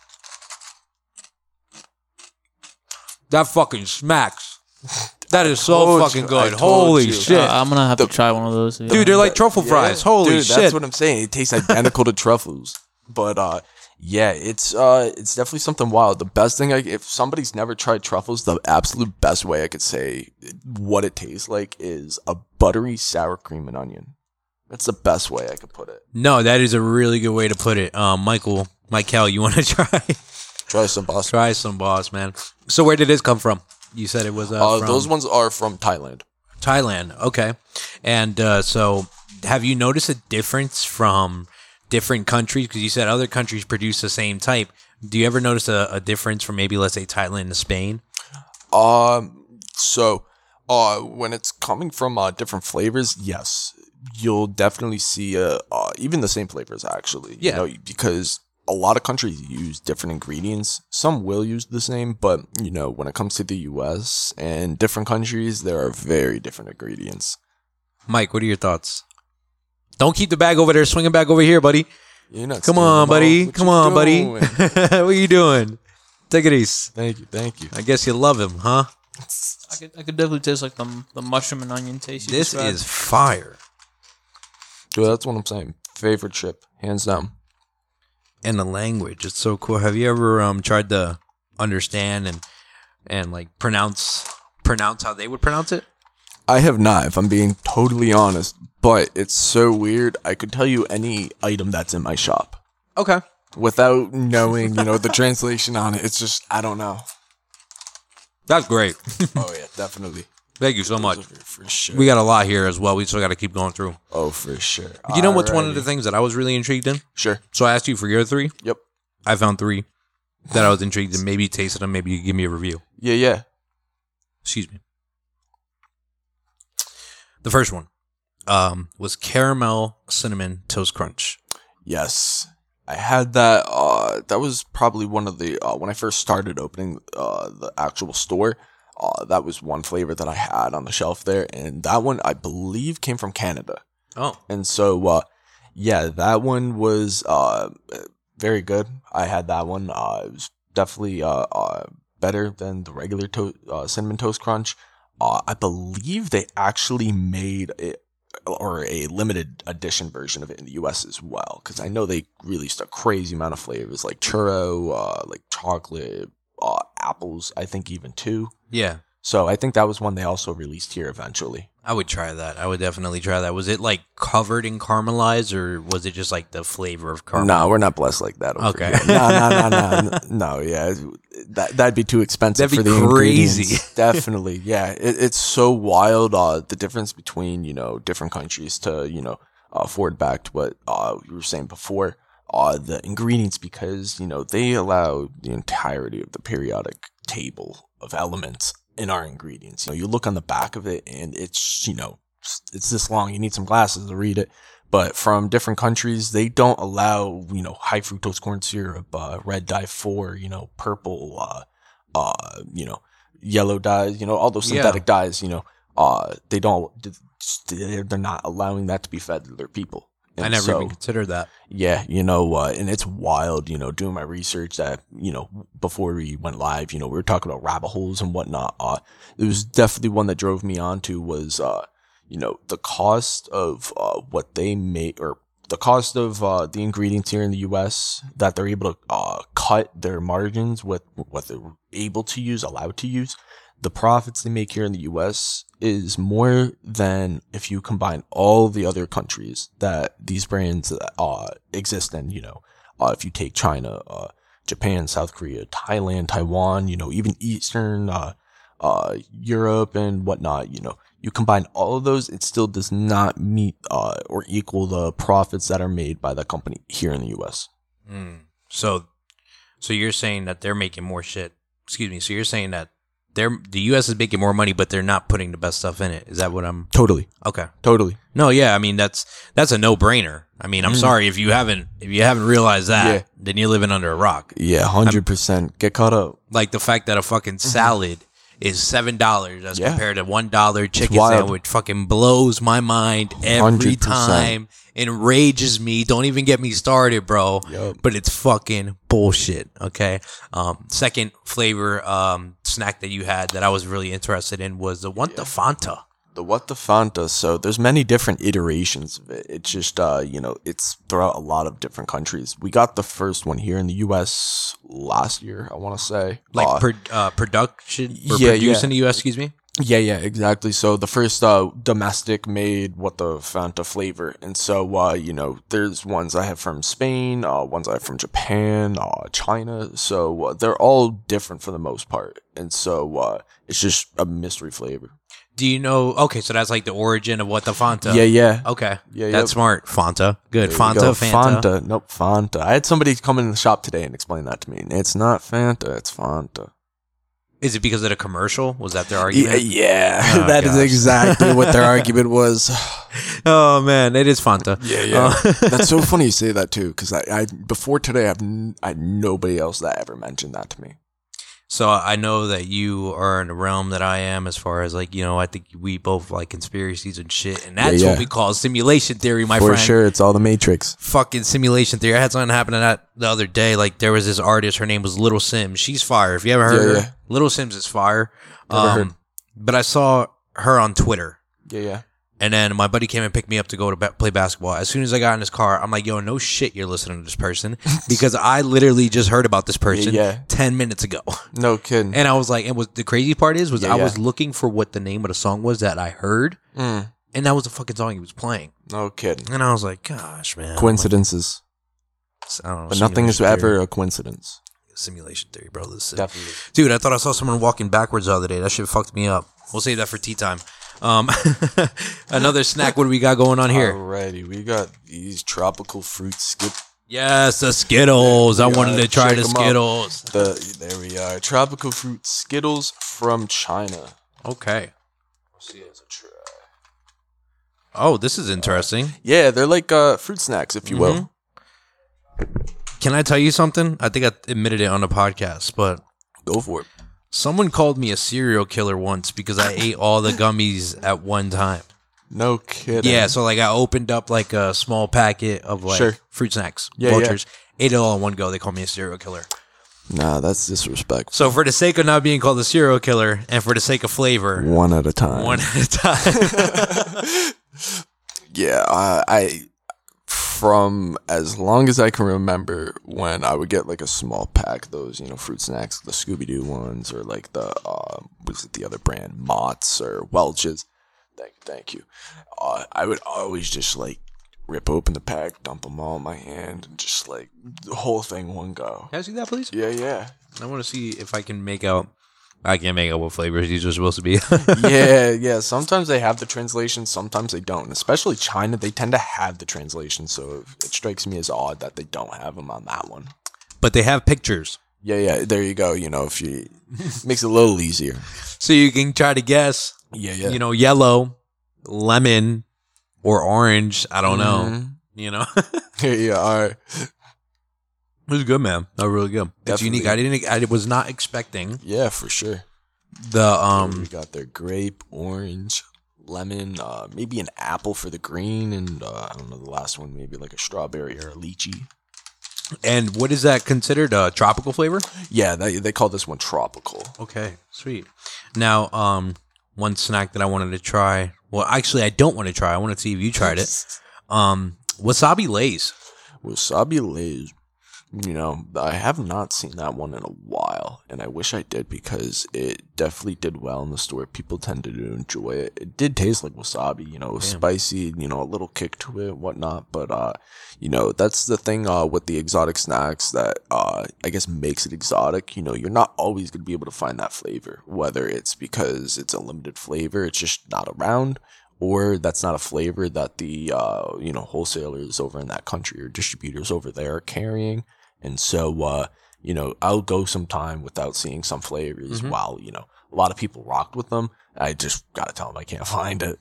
That fucking smacks. That is so told fucking you, good. I told Holy you. shit. Uh, I'm gonna have The- to try one of those. Yeah. Dude, they're like truffle fries. Holy Dude, shit. that's what I'm saying. It tastes identical to truffles. But uh yeah, it's uh it's definitely something wild. The best thing I if somebody's never tried truffles, the absolute best way I could say what it tastes like is a buttery sour cream and onion. That's the best way I could put it. No, that is a really good way to put it. Um, Michael, Michael, you want to try? Try some boss. Try some, boss, man. So where did this come from? You said it was uh, Uh, from those ones are from Thailand. Thailand. Okay. And uh, so have you noticed a difference from different countries? Because you said other countries produce the same type. Do you ever notice a, a difference from maybe, let's say, Thailand to Spain? Um, so, uh, when it's coming from uh, different flavors, yes, you'll definitely see uh, uh, even the same flavors actually. Yeah. You know, because a lot of countries use different ingredients. Some will use the same, but you know, when it comes to the U S and different countries, there are very different ingredients. Mike, what are your thoughts? Don't keep the bag over there. Swing it back over here, buddy. You're not Come stealing on, them all. buddy. What Come you on, buddy. doing? What are you doing? Take it easy. Thank you, thank you. I guess you love him, huh? I could, I could definitely taste like the the mushroom and onion taste. you This described. is fire. Dude, that's what I'm saying. Favorite chip, hands down. And the language, it's so cool. Have you ever um tried to understand and and like pronounce pronounce how they would pronounce it? I have not, if I'm being totally honest, but it's so weird. I could tell you any item that's in my shop Okay. without knowing, you know, the translation on it. It's just, I don't know. That's great. Oh, yeah, definitely. Thank you so much. For sure. We got a lot here as well. We still got to keep going through. Oh, for sure. You know what's one of the Alrighty. things that I was really intrigued in? Sure. So I asked you for your three. Yep. I found three that I was intrigued in. Maybe you tasted them. Maybe you give me a review. Yeah, yeah. Excuse me. The first one um, was caramel cinnamon toast crunch. Yes. I had that. Uh, that was probably one of the, uh, when I first started opening uh, the actual store, uh, that was one flavor that I had on the shelf there. And that one, I believe, came from Canada. Oh, And so, uh, yeah, that one was uh, very good. I had that one. Uh, it was definitely uh, uh, better than the regular to- uh, cinnamon toast crunch. Uh, I believe they actually made it, or a limited edition version of it in the U S as well, because I know they released a crazy amount of flavors like churro, uh, like chocolate, uh, apples. I think even too. yeah. So I think that was one they also released here eventually. I would try that. I would definitely try that. Was it like covered in caramelized, or was it just like the flavor of caramel? No, we're not blessed like that. Over Okay. Here. No, no, no, no, no, no. Yeah, that that'd be too expensive That'd for be the crazy. ingredients. Definitely, yeah. It, it's so wild. Uh, the difference between you know different countries to you know uh, forward back to what uh you were saying before. Uh, the ingredients, because you know they allow the entirety of the periodic table of elements in our ingredients. You know, you look on the back of it, and it's you know it's this long. You need some glasses to read it. But from different countries, they don't allow, you know, high fructose corn syrup, uh, red dye four, you know, purple, uh, uh, you know, yellow dyes, you know, all those Yeah. synthetic dyes, you know, uh, they don't, they're they're not allowing that to be fed to their people. I And never so, even considered that. yeah, you know, uh, and it's wild, you know, doing my research that, you know, before we went live, you know, we were talking about rabbit holes and whatnot. Uh, it was definitely one that drove me on to was, uh, you know, the cost of uh, what they make, or the cost of uh, the ingredients here in the U S that they're able to uh, cut their margins with what they're able to use, allowed to use. The profits they make here in the U S is more than if you combine all the other countries that these brands uh, exist in. You know, uh, if you take China, uh, Japan, South Korea, Thailand, Taiwan, you know, even Eastern uh, uh, Europe and whatnot, you know, you combine all of those, it still does not meet uh, or equal the profits that are made by the company here in the U S. Mm. So, so you're saying that they're making more shit. Excuse me. So you're saying that they're the U S is making more money, but they're not putting the best stuff in it. Is that what I'm? Totally, Okay. totally. No, yeah. I mean, that's that's a no brainer. I mean, I'm Mm. sorry if you haven't if you haven't realized that, Yeah. then you're living under a rock. Yeah, hundred percent. Get caught up. Like the fact that a fucking salad is seven dollars as Yeah. compared to one dollar chicken wild. sandwich fucking blows my mind every one hundred percent. time. Enrages me. Don't even get me started, bro. Yup. But it's fucking bullshit. Okay. Um, second flavor um snack that you had that I was really interested in was the one the Fanta. The what the Fanta. So there's many different iterations of it. It's just uh, you know, it's throughout a lot of different countries. We got the first one here in the U S last year, I want to say. Like Uh, pro- uh, production or yeah, produced yeah. in the U S, excuse me. Yeah, yeah, exactly. So the first uh, domestic made what the Fanta flavor, and so uh, you know, there's ones I have from Spain, uh, ones I have from Japan, uh, China. So uh, they're all different for the most part, and so uh, it's just a mystery flavor. Do you know? Okay, so that's like the origin of what the Fanta. Yeah, yeah. Okay. Yeah, That's yep. smart. Fanta. Good. There you Fanta, go. Fanta. Fanta. Nope, Fanta. I had somebody come in the shop today and explain that to me. It's not Fanta, it's Fanta. Is it because of the commercial? Was that their Yeah, argument? yeah. Oh, that is gosh. exactly what their argument was. Oh man, it is Fanta. Yeah, yeah. Uh, That's so funny you say that too, because I, I before today I've n- I had nobody else that ever mentioned that to me. so I know that you are in the realm that I am, as far as like you know. I think we both like conspiracies and shit, and that's Yeah, yeah. what we call simulation theory, my For friend. sure, it's all the Matrix. Fucking simulation theory. I had something happen to that the other day. Like there was this artist. Her name was Little Sims. She's fire. If you ever heard Yeah, her, yeah. Little Sims is fire. Um, Never heard. But I saw her on Twitter. Yeah, yeah. And then my buddy came and picked me up to go to ba- play basketball. As soon as I got in his car, I'm like, yo, no shit you're listening to this person. Because I literally just heard about this person yeah. ten minutes ago. No kidding. And I was like, and was the crazy part is, was Yeah, I yeah. was looking for what the name of the song was that I heard. Mm, And that was the fucking song he was playing. no kidding. And I was like, gosh, man. Coincidences. I don't know, But nothing is simulation theory. ever a coincidence. Simulation theory, bro. This is Definitely. Dude, I thought I saw someone walking backwards the other day. That shit fucked me up. We'll save that for tea time. Um, another snack. What do we got going on here? Alrighty, we got these tropical fruit skip. Yes, the Skittles. I Yeah, wanted to try check the 'em out. Skittles. The there we are. Tropical fruit Skittles from China. Okay. See as a try. Oh, this is interesting. Yeah, they're like uh, fruit snacks, if you will. Can I tell you something? I think I admitted it on the podcast, but Go for it. someone called me a serial killer once because I ate all the gummies at one time. No kidding. Yeah, so like I opened up like a small packet of like Sure. fruit snacks, Yeah, vultures, ate it all in one go. They called me a serial killer. Nah, that's disrespectful. So for the sake of not being called a serial killer and for the sake of flavor, One at a time. one at a time. Yeah, I, I from as long as I can remember when I would get like a small pack, those, you know, fruit snacks, the Scooby Doo ones, or like the uh what is it, the other brand, Mott's or Welch's. Thank thank you. Uh, I would always just like rip open the pack, dump them all in my hand, and just like the whole thing one go. Can I see that, please? Yeah, yeah. I want to see if I can make out. I can't make out what flavors these are supposed to be. yeah, yeah. Sometimes they have the translation, sometimes they don't. Especially China, they tend to have the translation, so it strikes me as odd that they don't have them on that one. But they have pictures, Yeah, yeah. There you go. You know, if you makes it a little easier. so you can try to guess. Yeah, yeah. You know, yellow, lemon, or orange. I don't know. Mhm. You know, Yeah, yeah. All right. it was good, man. That was really good. It's Definitely. unique. I didn't. I was not expecting Yeah, for sure. the we um. got their grape, orange, lemon, uh, maybe an apple for the green, and uh, I don't know the last one, maybe like a strawberry or a lychee. And what is that considered? A tropical flavor? Yeah, they they call this one tropical. Okay, sweet. Now, um, one snack that I wanted to try. Well, actually, I don't want to try. I want to see if you tried it. Um, wasabi Lays. Wasabi Lays. You know, I have not seen that one in a while, and I wish I did because it definitely did well in the store. People tended to enjoy it. It did taste like wasabi, you know, it was Damn. spicy, you know, a little kick to it, whatnot. But, uh, you know, that's the thing uh, with the exotic snacks that uh, I guess makes it exotic. You know, you're not always going to be able to find that flavor, whether it's because it's a limited flavor, it's just not around, or that's not a flavor that the, uh, you know, wholesalers over in that country or distributors over there are carrying. And so, uh, you know, I'll go some time without seeing some flavors Mhm. while, you know, a lot of people rocked with them. I just gotta tell them I can't find it.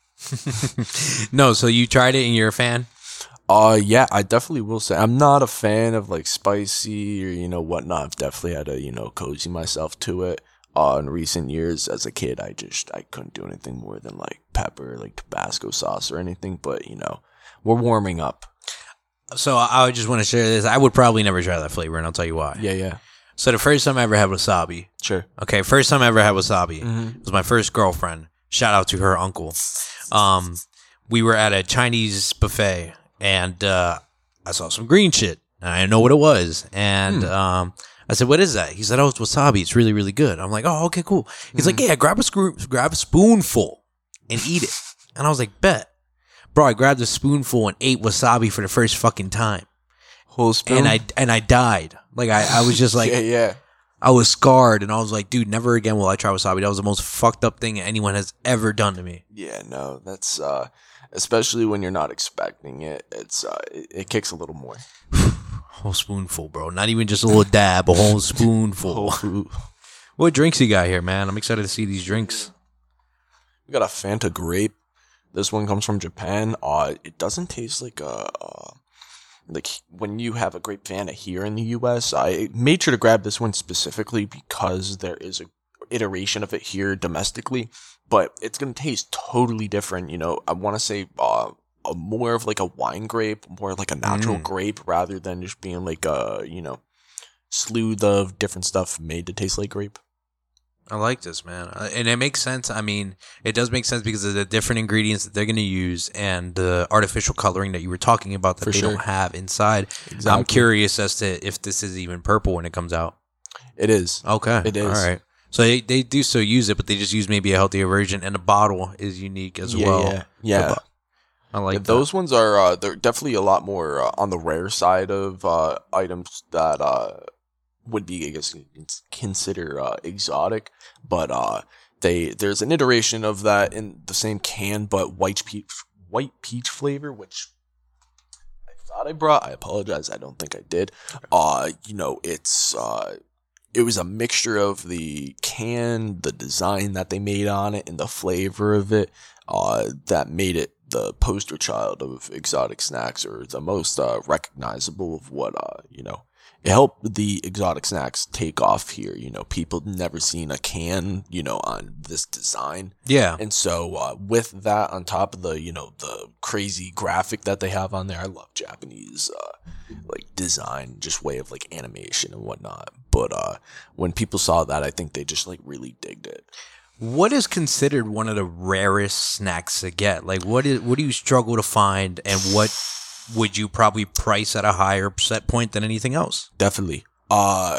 No, so you tried it and you're a fan? Uh, yeah, I definitely will say I'm not a fan of like spicy or you know whatnot. I've definitely had to you know cozy myself to it. Uh, in recent years, as a kid, I just I couldn't do anything more than like pepper, like Tabasco sauce or anything. But you know, we're warming up. So I I just want to share this. I would probably never try that flavor, and I'll tell you why. Yeah, yeah, So the first time I ever had wasabi, sure. okay, first time I ever had wasabi Mhm. was my first girlfriend. Shout out to her uncle. Um, we were at a Chinese buffet, and uh, I saw some green shit. And I didn't know what it was, and Hmm. um, I said, "What is that?" He said, "Oh, it's wasabi. It's really, really good." I'm like, "Oh, okay, cool." He's like, "Yeah, grab a screw, grab a spoonful and eat it." And I was like, "Bet." Bro, I grabbed a spoonful and ate wasabi for the first fucking time. Whole spoon. And I and I died. Like I, I was just like yeah, yeah. I was scarred, and I was like, dude, never again will I try wasabi. That was the most fucked up thing anyone has ever done to me. Yeah, no, that's uh, especially when you're not expecting it. It's uh, it, it kicks a little more. Whole spoonful, bro. Not even just a little dab, a whole spoonful. Whole- What drinks you got here, man? I'm excited to see these drinks. We got a Fanta grape. This one comes from Japan. Uh, it doesn't taste like a uh, like when you have a grape Fanta here in the U S. I made sure to grab this one specifically because there is a iteration of it here domestically, but it's gonna taste totally different. You know, I want to say uh, a more of like a wine grape, more like a natural Mm. grape, rather than just being like a you know slew of different stuff made to taste like grape. I like this, man. Uh, And it makes sense. I mean, it does make sense because of the different ingredients that they're going to use and the artificial coloring that you were talking about that For they sure. don't have inside. I'm Exactly. curious as to if this is even purple when it comes out. It is. Okay. It is. All right. So they, they do still use it, but they just use maybe a healthier version, and the bottle is unique as yeah, well. yeah, yeah. The bo- I like Yeah, that. those ones are uh, they're definitely a lot more uh, on the rare side of uh, items that uh, would be I guess you can consider uh, exotic, but uh, they there's an iteration of that in the same can, but white peach white peach flavor, which I thought I brought. I apologize, I don't think I did. Uh, you know, it's uh, it was a mixture of the can, the design that they made on it, and the flavor of it uh, that made it the poster child of exotic snacks, or the most uh, recognizable of what uh, you know. It helped the exotic snacks take off here. You know, people never seen a can, you know, on this design. Yeah. And so uh, with that on top of the, you know, the crazy graphic that they have on there, I love Japanese uh, like design, just way of like animation and whatnot. But uh, when people saw that, I think they just like really digged it. What is considered one of the rarest snacks to get? Like, what is what do you struggle to find, and what would you probably price at a higher set point than anything else? Definitely. Uh,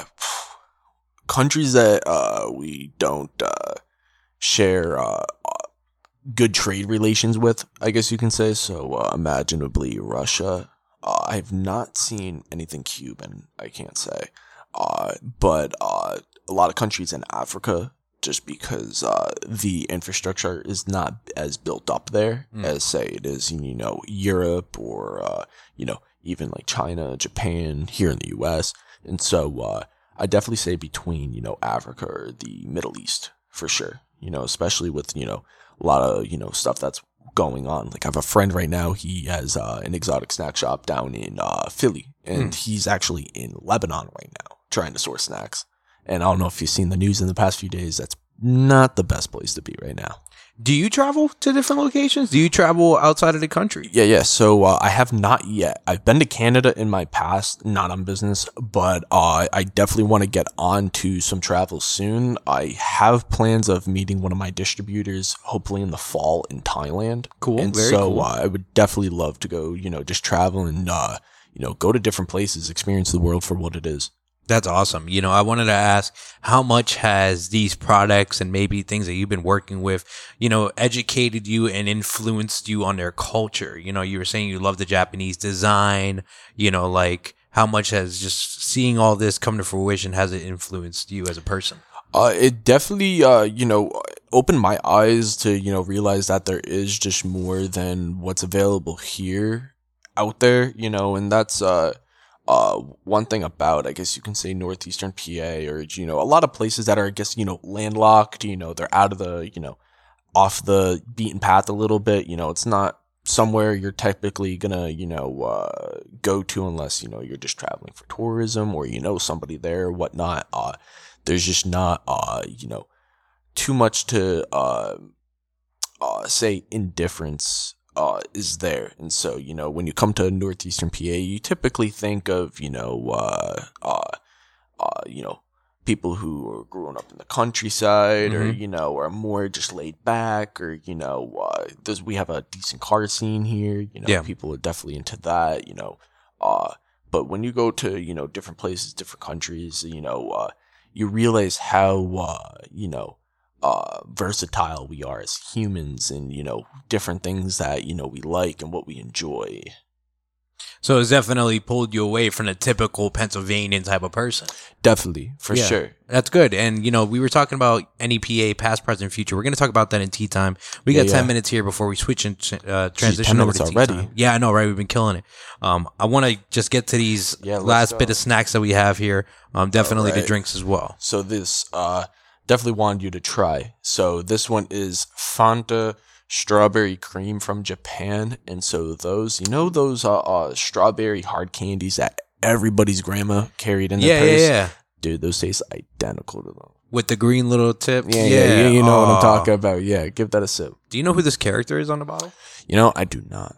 countries that uh, we don't uh, share uh, uh, good trade relations with, I guess you can say. So, uh, imaginably Russia. Uh, I've not seen anything Cuban, I can't say. Uh, but uh, a lot of countries in Africa, just because uh, the infrastructure is not as built up there Mm. as, say, it is in, you know, Europe or, uh, you know, even like China, Japan, here in the U S. And so uh, I definitely say between, you know, Africa or the Middle East for sure, you know, especially with, you know, a lot of, you know, stuff that's going on. Like I have a friend right now, he has uh, an exotic snack shop down in uh, Philly, and he's actually in Lebanon right now trying to source snacks. And I don't know if you've seen the news in the past few days, that's not the best place to be right now. Do you travel to different locations? Do you travel outside of the country? Yeah, yeah. So uh, I have not yet. I've been to Canada in my past, not on business, but uh, I definitely want to get on to some travel soon. I have plans of meeting one of my distributors, hopefully in the fall in Thailand. Cool, And very so cool. uh, I would definitely love to go, you know, just travel and, uh, you know, go to different places, experience the world for what it is. That's awesome. You know, I wanted to ask, how much has these products and maybe things that you've been working with, you know, educated you and influenced you on their culture? You know, you were saying you love the Japanese design, you know, like how much has just seeing all this come to fruition, has it influenced you as a person? Uh, it definitely, uh, you know, opened my eyes to, you know, realize that there is just more than what's available here out there, you know, and that's, uh, uh, one thing about, I guess you can say, northeastern P A, or, you know, a lot of places that are, I guess, you know, landlocked, you know, they're out of the, you know, off the beaten path a little bit. You know, it's not somewhere you're typically gonna, you know, uh, go to unless, you know, you're just traveling for tourism or, you know, somebody there or whatnot. Uh, there's just not, uh, you know, too much to, uh, uh, say indifference uh, is there. And so, you know, when you come to northeastern P A, you typically think of, you know, uh, uh, uh, you know, people who are growing up in the countryside, mm-hmm. or, you know, are more just laid back, or, you know, uh, there's, we have a decent car scene here, you know, yeah. people are definitely into that, you know, uh, but when you go to, you know, different places, different countries, you know, uh, you realize how, uh, you know, uh, versatile we are as humans, and, you know, different things that, you know, we like and what we enjoy. So it's definitely pulled you away from the typical Pennsylvanian type of person. Definitely, for yeah, sure. That's good. And, you know, we were talking about N E P A, past, present, future. We're going to talk about that in tea time. We got yeah, ten yeah. minutes here before we switch and uh, transition Jeez, over to tea already. time. Yeah, I know, right? We've been killing it. Um, I want to just get to these yeah, last go. bit of snacks that we have here. Um, definitely right. the drinks as well. So this, uh, definitely wanted you to try. So this one is Fanta strawberry cream from Japan. And so those, you know, those uh, uh strawberry hard candies that everybody's grandma carried in yeah, their purse? Yeah, yeah, Dude, those taste identical to them. With the green little tip? Yeah, yeah, yeah, you know oh. what I'm talking about. Yeah, give that a sip. Do you know who this character is on the bottle? You know, I do not.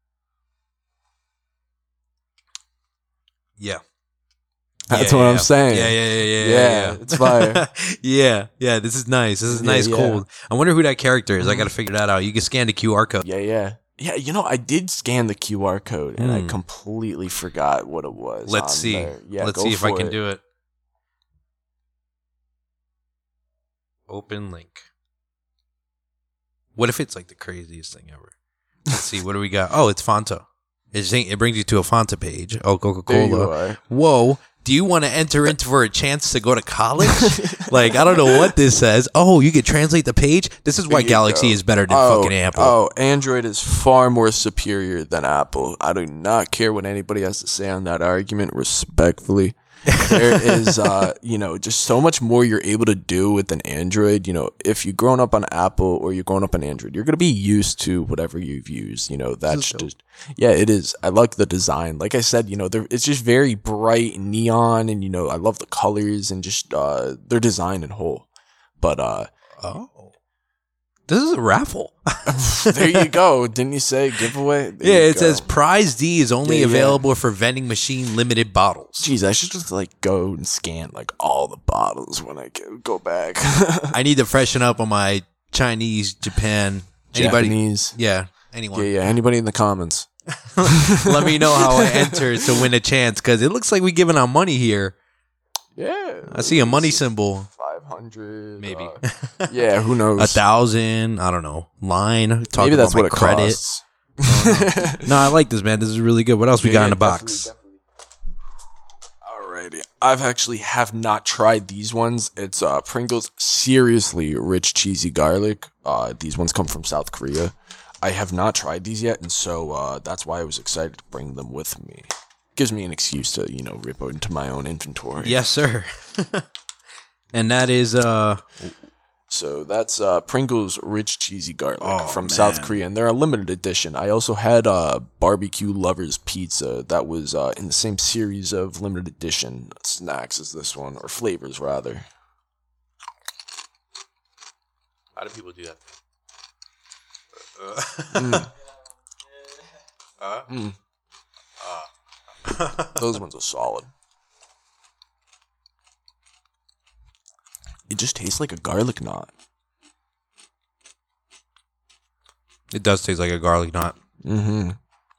Yeah. That's yeah, what yeah. I'm saying. Yeah, yeah, yeah, yeah. Yeah, yeah. it's fire. yeah, yeah, this is nice. This is yeah, nice yeah. cold. I wonder who that character is. I got to figure that out. You can scan the Q R code. Yeah, yeah. Yeah, you know, I did scan the Q R code, and mm. I completely forgot what it was. Let's see. Yeah, Let's see if I can it. do it. Open link. What if it's like the craziest thing ever? Let's see. What do we got? Oh, it's Fanta. It's, it brings you to a Fanta page. Oh, Coca-Cola. Whoa. Do you want to enter into for a chance to go to college? Like, I don't know what this says. Oh, you could translate the page? This is why Galaxy go. is better than oh, fucking Apple. Oh, Android is far more superior than Apple. I do not care what anybody has to say on that argument, respectfully. There is, uh, you know, just so much more you're able to do with an Android. You know, if you've grown up on Apple or you're growing up on Android, you're going to be used to whatever you've used. You know, that's just, yeah, it is. I like the design. Like I said, you know, it's just very bright and neon, and, you know, I love the colors and just uh, their design in whole. But, uh, oh. This is a raffle. There you go. Didn't you say giveaway? There yeah, it go. says prize D is only yeah, available yeah. for vending machine limited bottles. Jeez, I should just like go and scan like all the bottles when I go back. I need to freshen up on my Chinese, Japan, anybody? Japanese. Yeah, anyone. Yeah, yeah. Anybody in the comments? Let me know how I enter to win a chance, because it looks like we're giving out money here. Yeah. I see a money symbol. five hundred Maybe. Uh, yeah, who knows? A thousand. I don't know. Line. Maybe that's what it credit. costs. Oh, no. no, I like this, man. This is really good. What else we yeah, got in the box? Definitely, definitely. Alrighty. I've actually have not tried these ones. It's uh, Pringles Seriously Rich Cheesy Garlic. Uh, these ones come from South Korea. I have not tried these yet, and so uh, that's why I was excited to bring them with me. Gives me an excuse to, you know, rip into my own inventory. Yes, sir. And that is uh so that's uh Pringles Rich Cheesy Garlic oh, from man. South Korea, and they're a limited edition. I also had uh Barbecue Lovers Pizza that was uh in the same series of limited edition snacks as this one, or flavors rather. How do people do that? Uh, mm. uh? Mm. Those ones are solid. It just tastes like a garlic knot. It does taste like a garlic knot. Mm-hmm.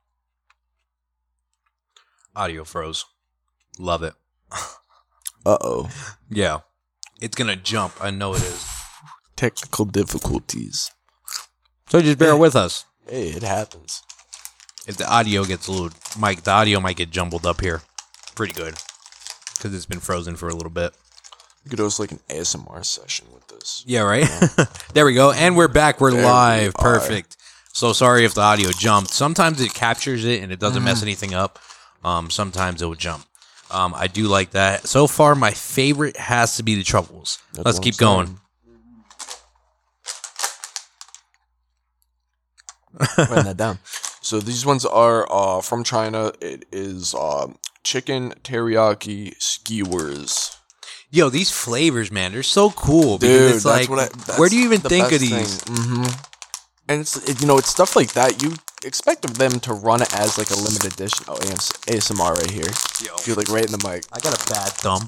Audio froze. Love it. Uh-oh. Yeah. It's going to jump. I know it is. Technical difficulties. So just bear hey. with us. Hey, it happens. If the audio gets a little, Mike, the audio might get jumbled up here. Pretty good. Because it's been frozen for a little bit. You could host like an A S M R session with this. Yeah, right? Yeah. There we go. And we're back. We're there live. We Perfect. So sorry if the audio jumped. Sometimes it captures it and it doesn't mm. mess anything up. Um, sometimes it will jump. Um, I do like that. So far, my favorite has to be the truffles. That's Let's what keep I'm going. saying. Writing that down. So these ones are uh, from China. It is um, chicken teriyaki skewers. Yo, these flavors, man, they're so cool. Dude, Because it's that's like, what I, that's where do you even the think of best these? thing. Mm-hmm. And it's it, you know it's stuff like that you expect of them to run it as like a limited edition. Oh, A S M R right here. Yo, You're like right in the mic. I got a bad thumb.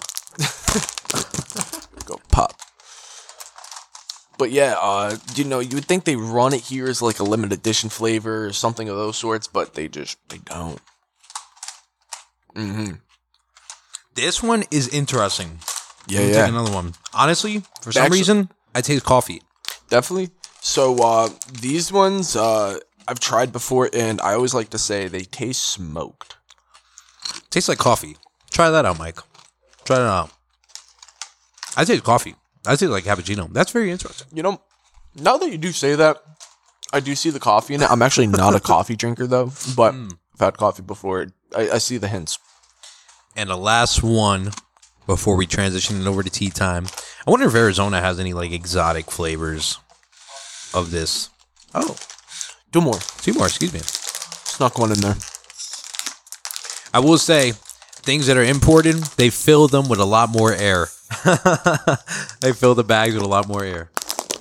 Go pop. But yeah, uh, you know, you would think they run it here as like a limited edition flavor or something of those sorts, but they just they don't. Mm-hmm. This one is interesting. Yeah, Let me yeah, take another one. Honestly, for some Actually- reason, I taste coffee. definitely. So uh, these ones uh, I've tried before, and I always like to say they taste smoked. Tastes like coffee. Try that out, Mike. Try that out. I taste coffee. I taste like cappuccino. That's very interesting. You know, now that you do say that, I do see the coffee in it. I'm actually not a coffee drinker though, but I've had coffee before. I, I see the hints. And the last one before we transition over to tea time. I wonder if Arizona has any like exotic flavors of this. Oh, Two more. two more. Excuse me. Snuck one in there. I will say, things that are imported, they fill them with a lot more air. They fill the bags with a lot more air.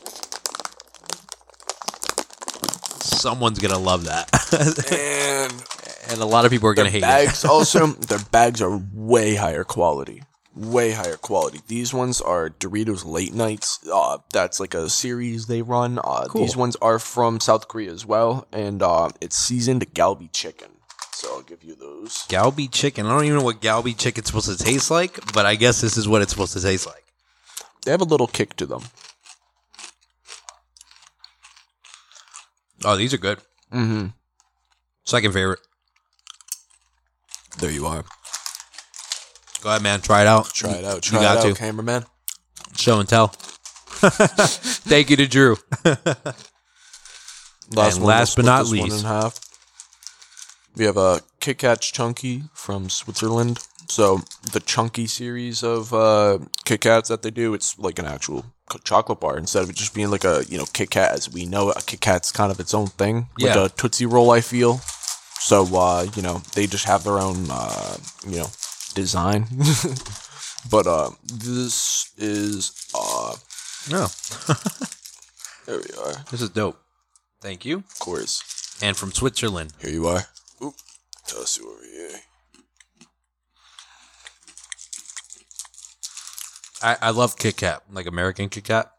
Someone's gonna love that, And and a lot of people are gonna their hate bags also, their bags are way higher quality. Way higher quality. These ones are Doritos Late Nights. Uh, that's like a series they run. Uh, Cool. These ones are from South Korea as well, and uh, it's seasoned galbi chicken. So I'll give you those. it. Galbi chicken. I don't even know what Galbi chicken's supposed to taste like, but I guess this is what it's supposed to taste like. They have a little kick to them. Oh, these are good. Mm-hmm. Second favorite. There you are. Go ahead, man. Try it out. Try it out. You Try it got out, to. cameraman. Show and tell. Thank you to Drew. Last And one, last we'll but not split this one least. in half. We have a Kit Kat Chunky from Switzerland. So the Chunky series of uh, Kit Kats that they do, it's like an actual c- chocolate bar instead of it just being like a you know Kit Kat as we know it. A Kit Kat's kind of its own thing, like Yeah. a Tootsie Roll. I feel so. Uh, you know they just have their own uh, you know design. But uh, this is uh, No, there we are. this is dope. Thank you. Of course, And from Switzerland. here you are. Oop, toss you over here. I, I love Kit Kat, like American Kit Kat.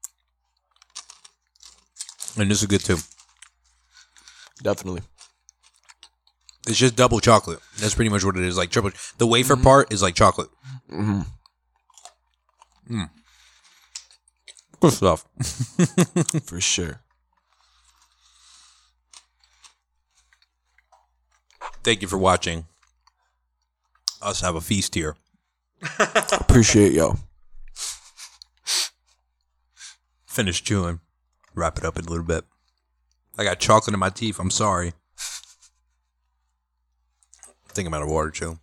And this is good too. Definitely. It's just double chocolate. That's pretty much what it is. Like triple. The wafer part is like chocolate. Mm-hmm. Mm. Good stuff. For sure. Thank you for watching us have a feast here. Appreciate y'all. Finish chewing. Wrap it up in a little bit. I got chocolate in my teeth. I'm sorry. I think I'm out of water, too.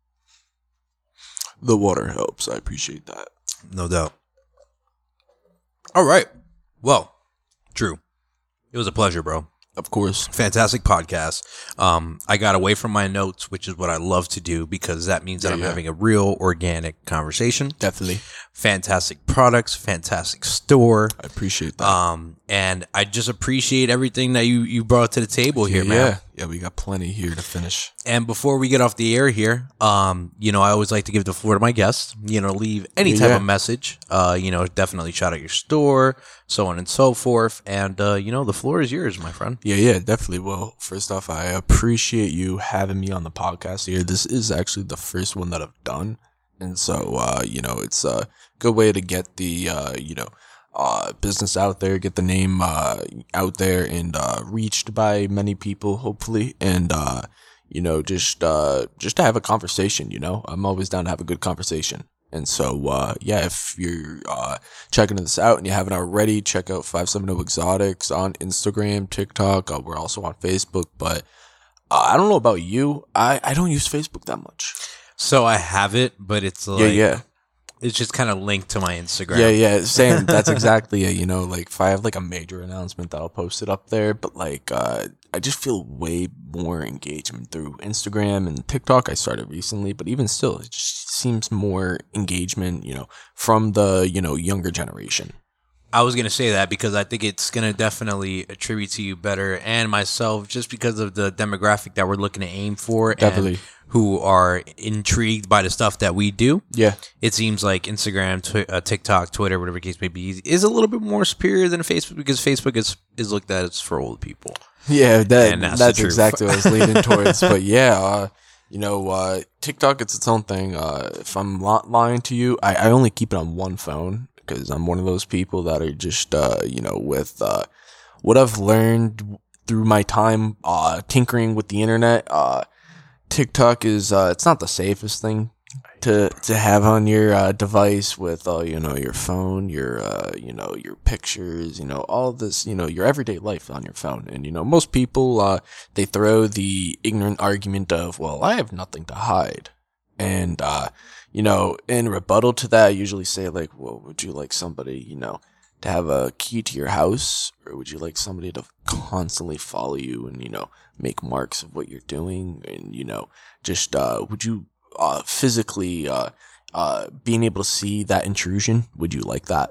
The water helps. I appreciate that. No doubt. All right. Well, Drew, it was a pleasure, bro. Of course. Fantastic podcast. Um, I got away from my notes, which is what I love to do because that means that Yeah, I'm yeah. having a real organic conversation. Definitely. Fantastic products, fantastic store. I appreciate that. Um, and I just appreciate everything that you, you brought to the table here, yeah, man. yeah. Yeah, we got plenty here to finish. And before we get off the air here, um, you know, I always like to give the floor to my guests, you know, leave any Yeah, type yeah. of message, uh, you know, definitely shout out your store, so on and so forth. And, uh, you know, the floor is yours, my friend. Yeah, yeah, definitely. Well, first off, I appreciate you having me on the podcast here. This is actually the first one that I've done. And so, uh, you know, it's a good way to get the, uh, you know, uh, business out there, get the name uh, out there and uh, reached by many people, hopefully. And, uh, you know, just uh, just to have a conversation, you know, I'm always down to have a good conversation. And so, uh, yeah, if you're uh, checking this out and you haven't already, check out five seventy Exotics on Instagram, TikTok. Uh, we're also on Facebook. But Uh, I don't know about you. I, I don't use Facebook that much. So I have it, but it's like yeah, yeah. it's just kind of linked to my Instagram. Yeah, yeah, same. That's exactly it. You know, like if I have like a major announcement, that I'll post it up there. But like, uh, I just feel way more engagement through Instagram and TikTok. I started recently, but even still, it just seems more engagement, you know, from the, you know, younger generation. I was gonna say that because I think it's gonna definitely attribute to you better and myself, just because of the demographic that we're looking to aim for, Definitely. and who are intrigued by the stuff that we do. Yeah. It seems like Instagram, tw- uh, TikTok, Twitter, whatever the case may be, is a little bit more superior than Facebook, because Facebook is is looked at as for old people. Yeah, that And that's that's, the truth. exactly what I was leading towards. But yeah, uh, you know, uh, TikTok, it's its own thing. Uh, if I'm not lying to you, I, I only keep it on one phone because I'm one of those people that are just, uh, you know, with uh, what I've learned through my time uh, tinkering with the internet. Uh, TikTok is uh, it's not the safest thing to to have on your uh, device with uh, you know, your phone, your uh, you know, your pictures, you know, all this, you know, your everyday life on your phone. And you know, most people uh, they throw the ignorant argument of, well, I have nothing to hide. And uh, you know, in rebuttal to that, I usually say like, well, would you like somebody, you know, to have a key to your house, or would you like somebody to constantly follow you and, you know, make marks of what you're doing? And, you know, just uh, would you uh, physically uh, uh, being able to see that intrusion? Would you like that?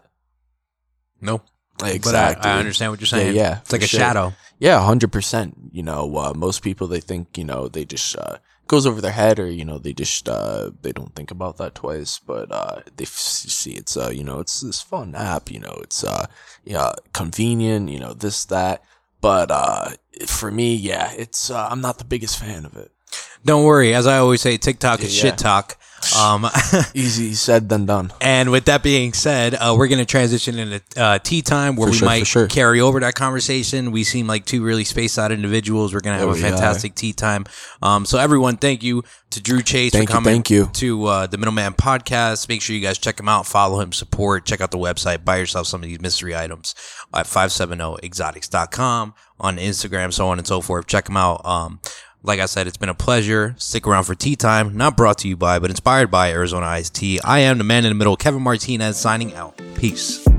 No, Exactly. But I, I understand what you're saying. Yeah, yeah, It's like for a sure. shadow. Yeah, one hundred percent. You know, uh, most people, they think, you know, they just uh, goes over their head, or, you know, they just uh, they don't think about that twice. But uh, they f- see it's uh, you know, it's this fun app. You know, it's uh, yeah, convenient. You know, this that. But uh, for me, yeah, it's uh, I'm not the biggest fan of it. Don't worry. As I always say, TikTok is Yeah, shit yeah. talk. Um, Easy said than done. and with that being said, uh, we're going to transition into uh, tea time, where For we sure, might for sure. carry over that conversation. We seem like two really spaced out individuals. We're going to have Oh, a yeah. fantastic tea time. Um, so everyone, thank you to Drew Chase Thank for you, coming thank you. to uh, the Middleman Podcast. Make sure you guys check him out, follow him, support, check out the website, buy yourself some of these mystery items at five seventy exotics dot com, on Instagram, so on and so forth. Check him out. Um, Like I said, it's been a pleasure. Stick around for tea time. Not brought to you by, but inspired by Arizona Iced Tea. I am the man in the middle, Kevin Martinez, signing out. Peace.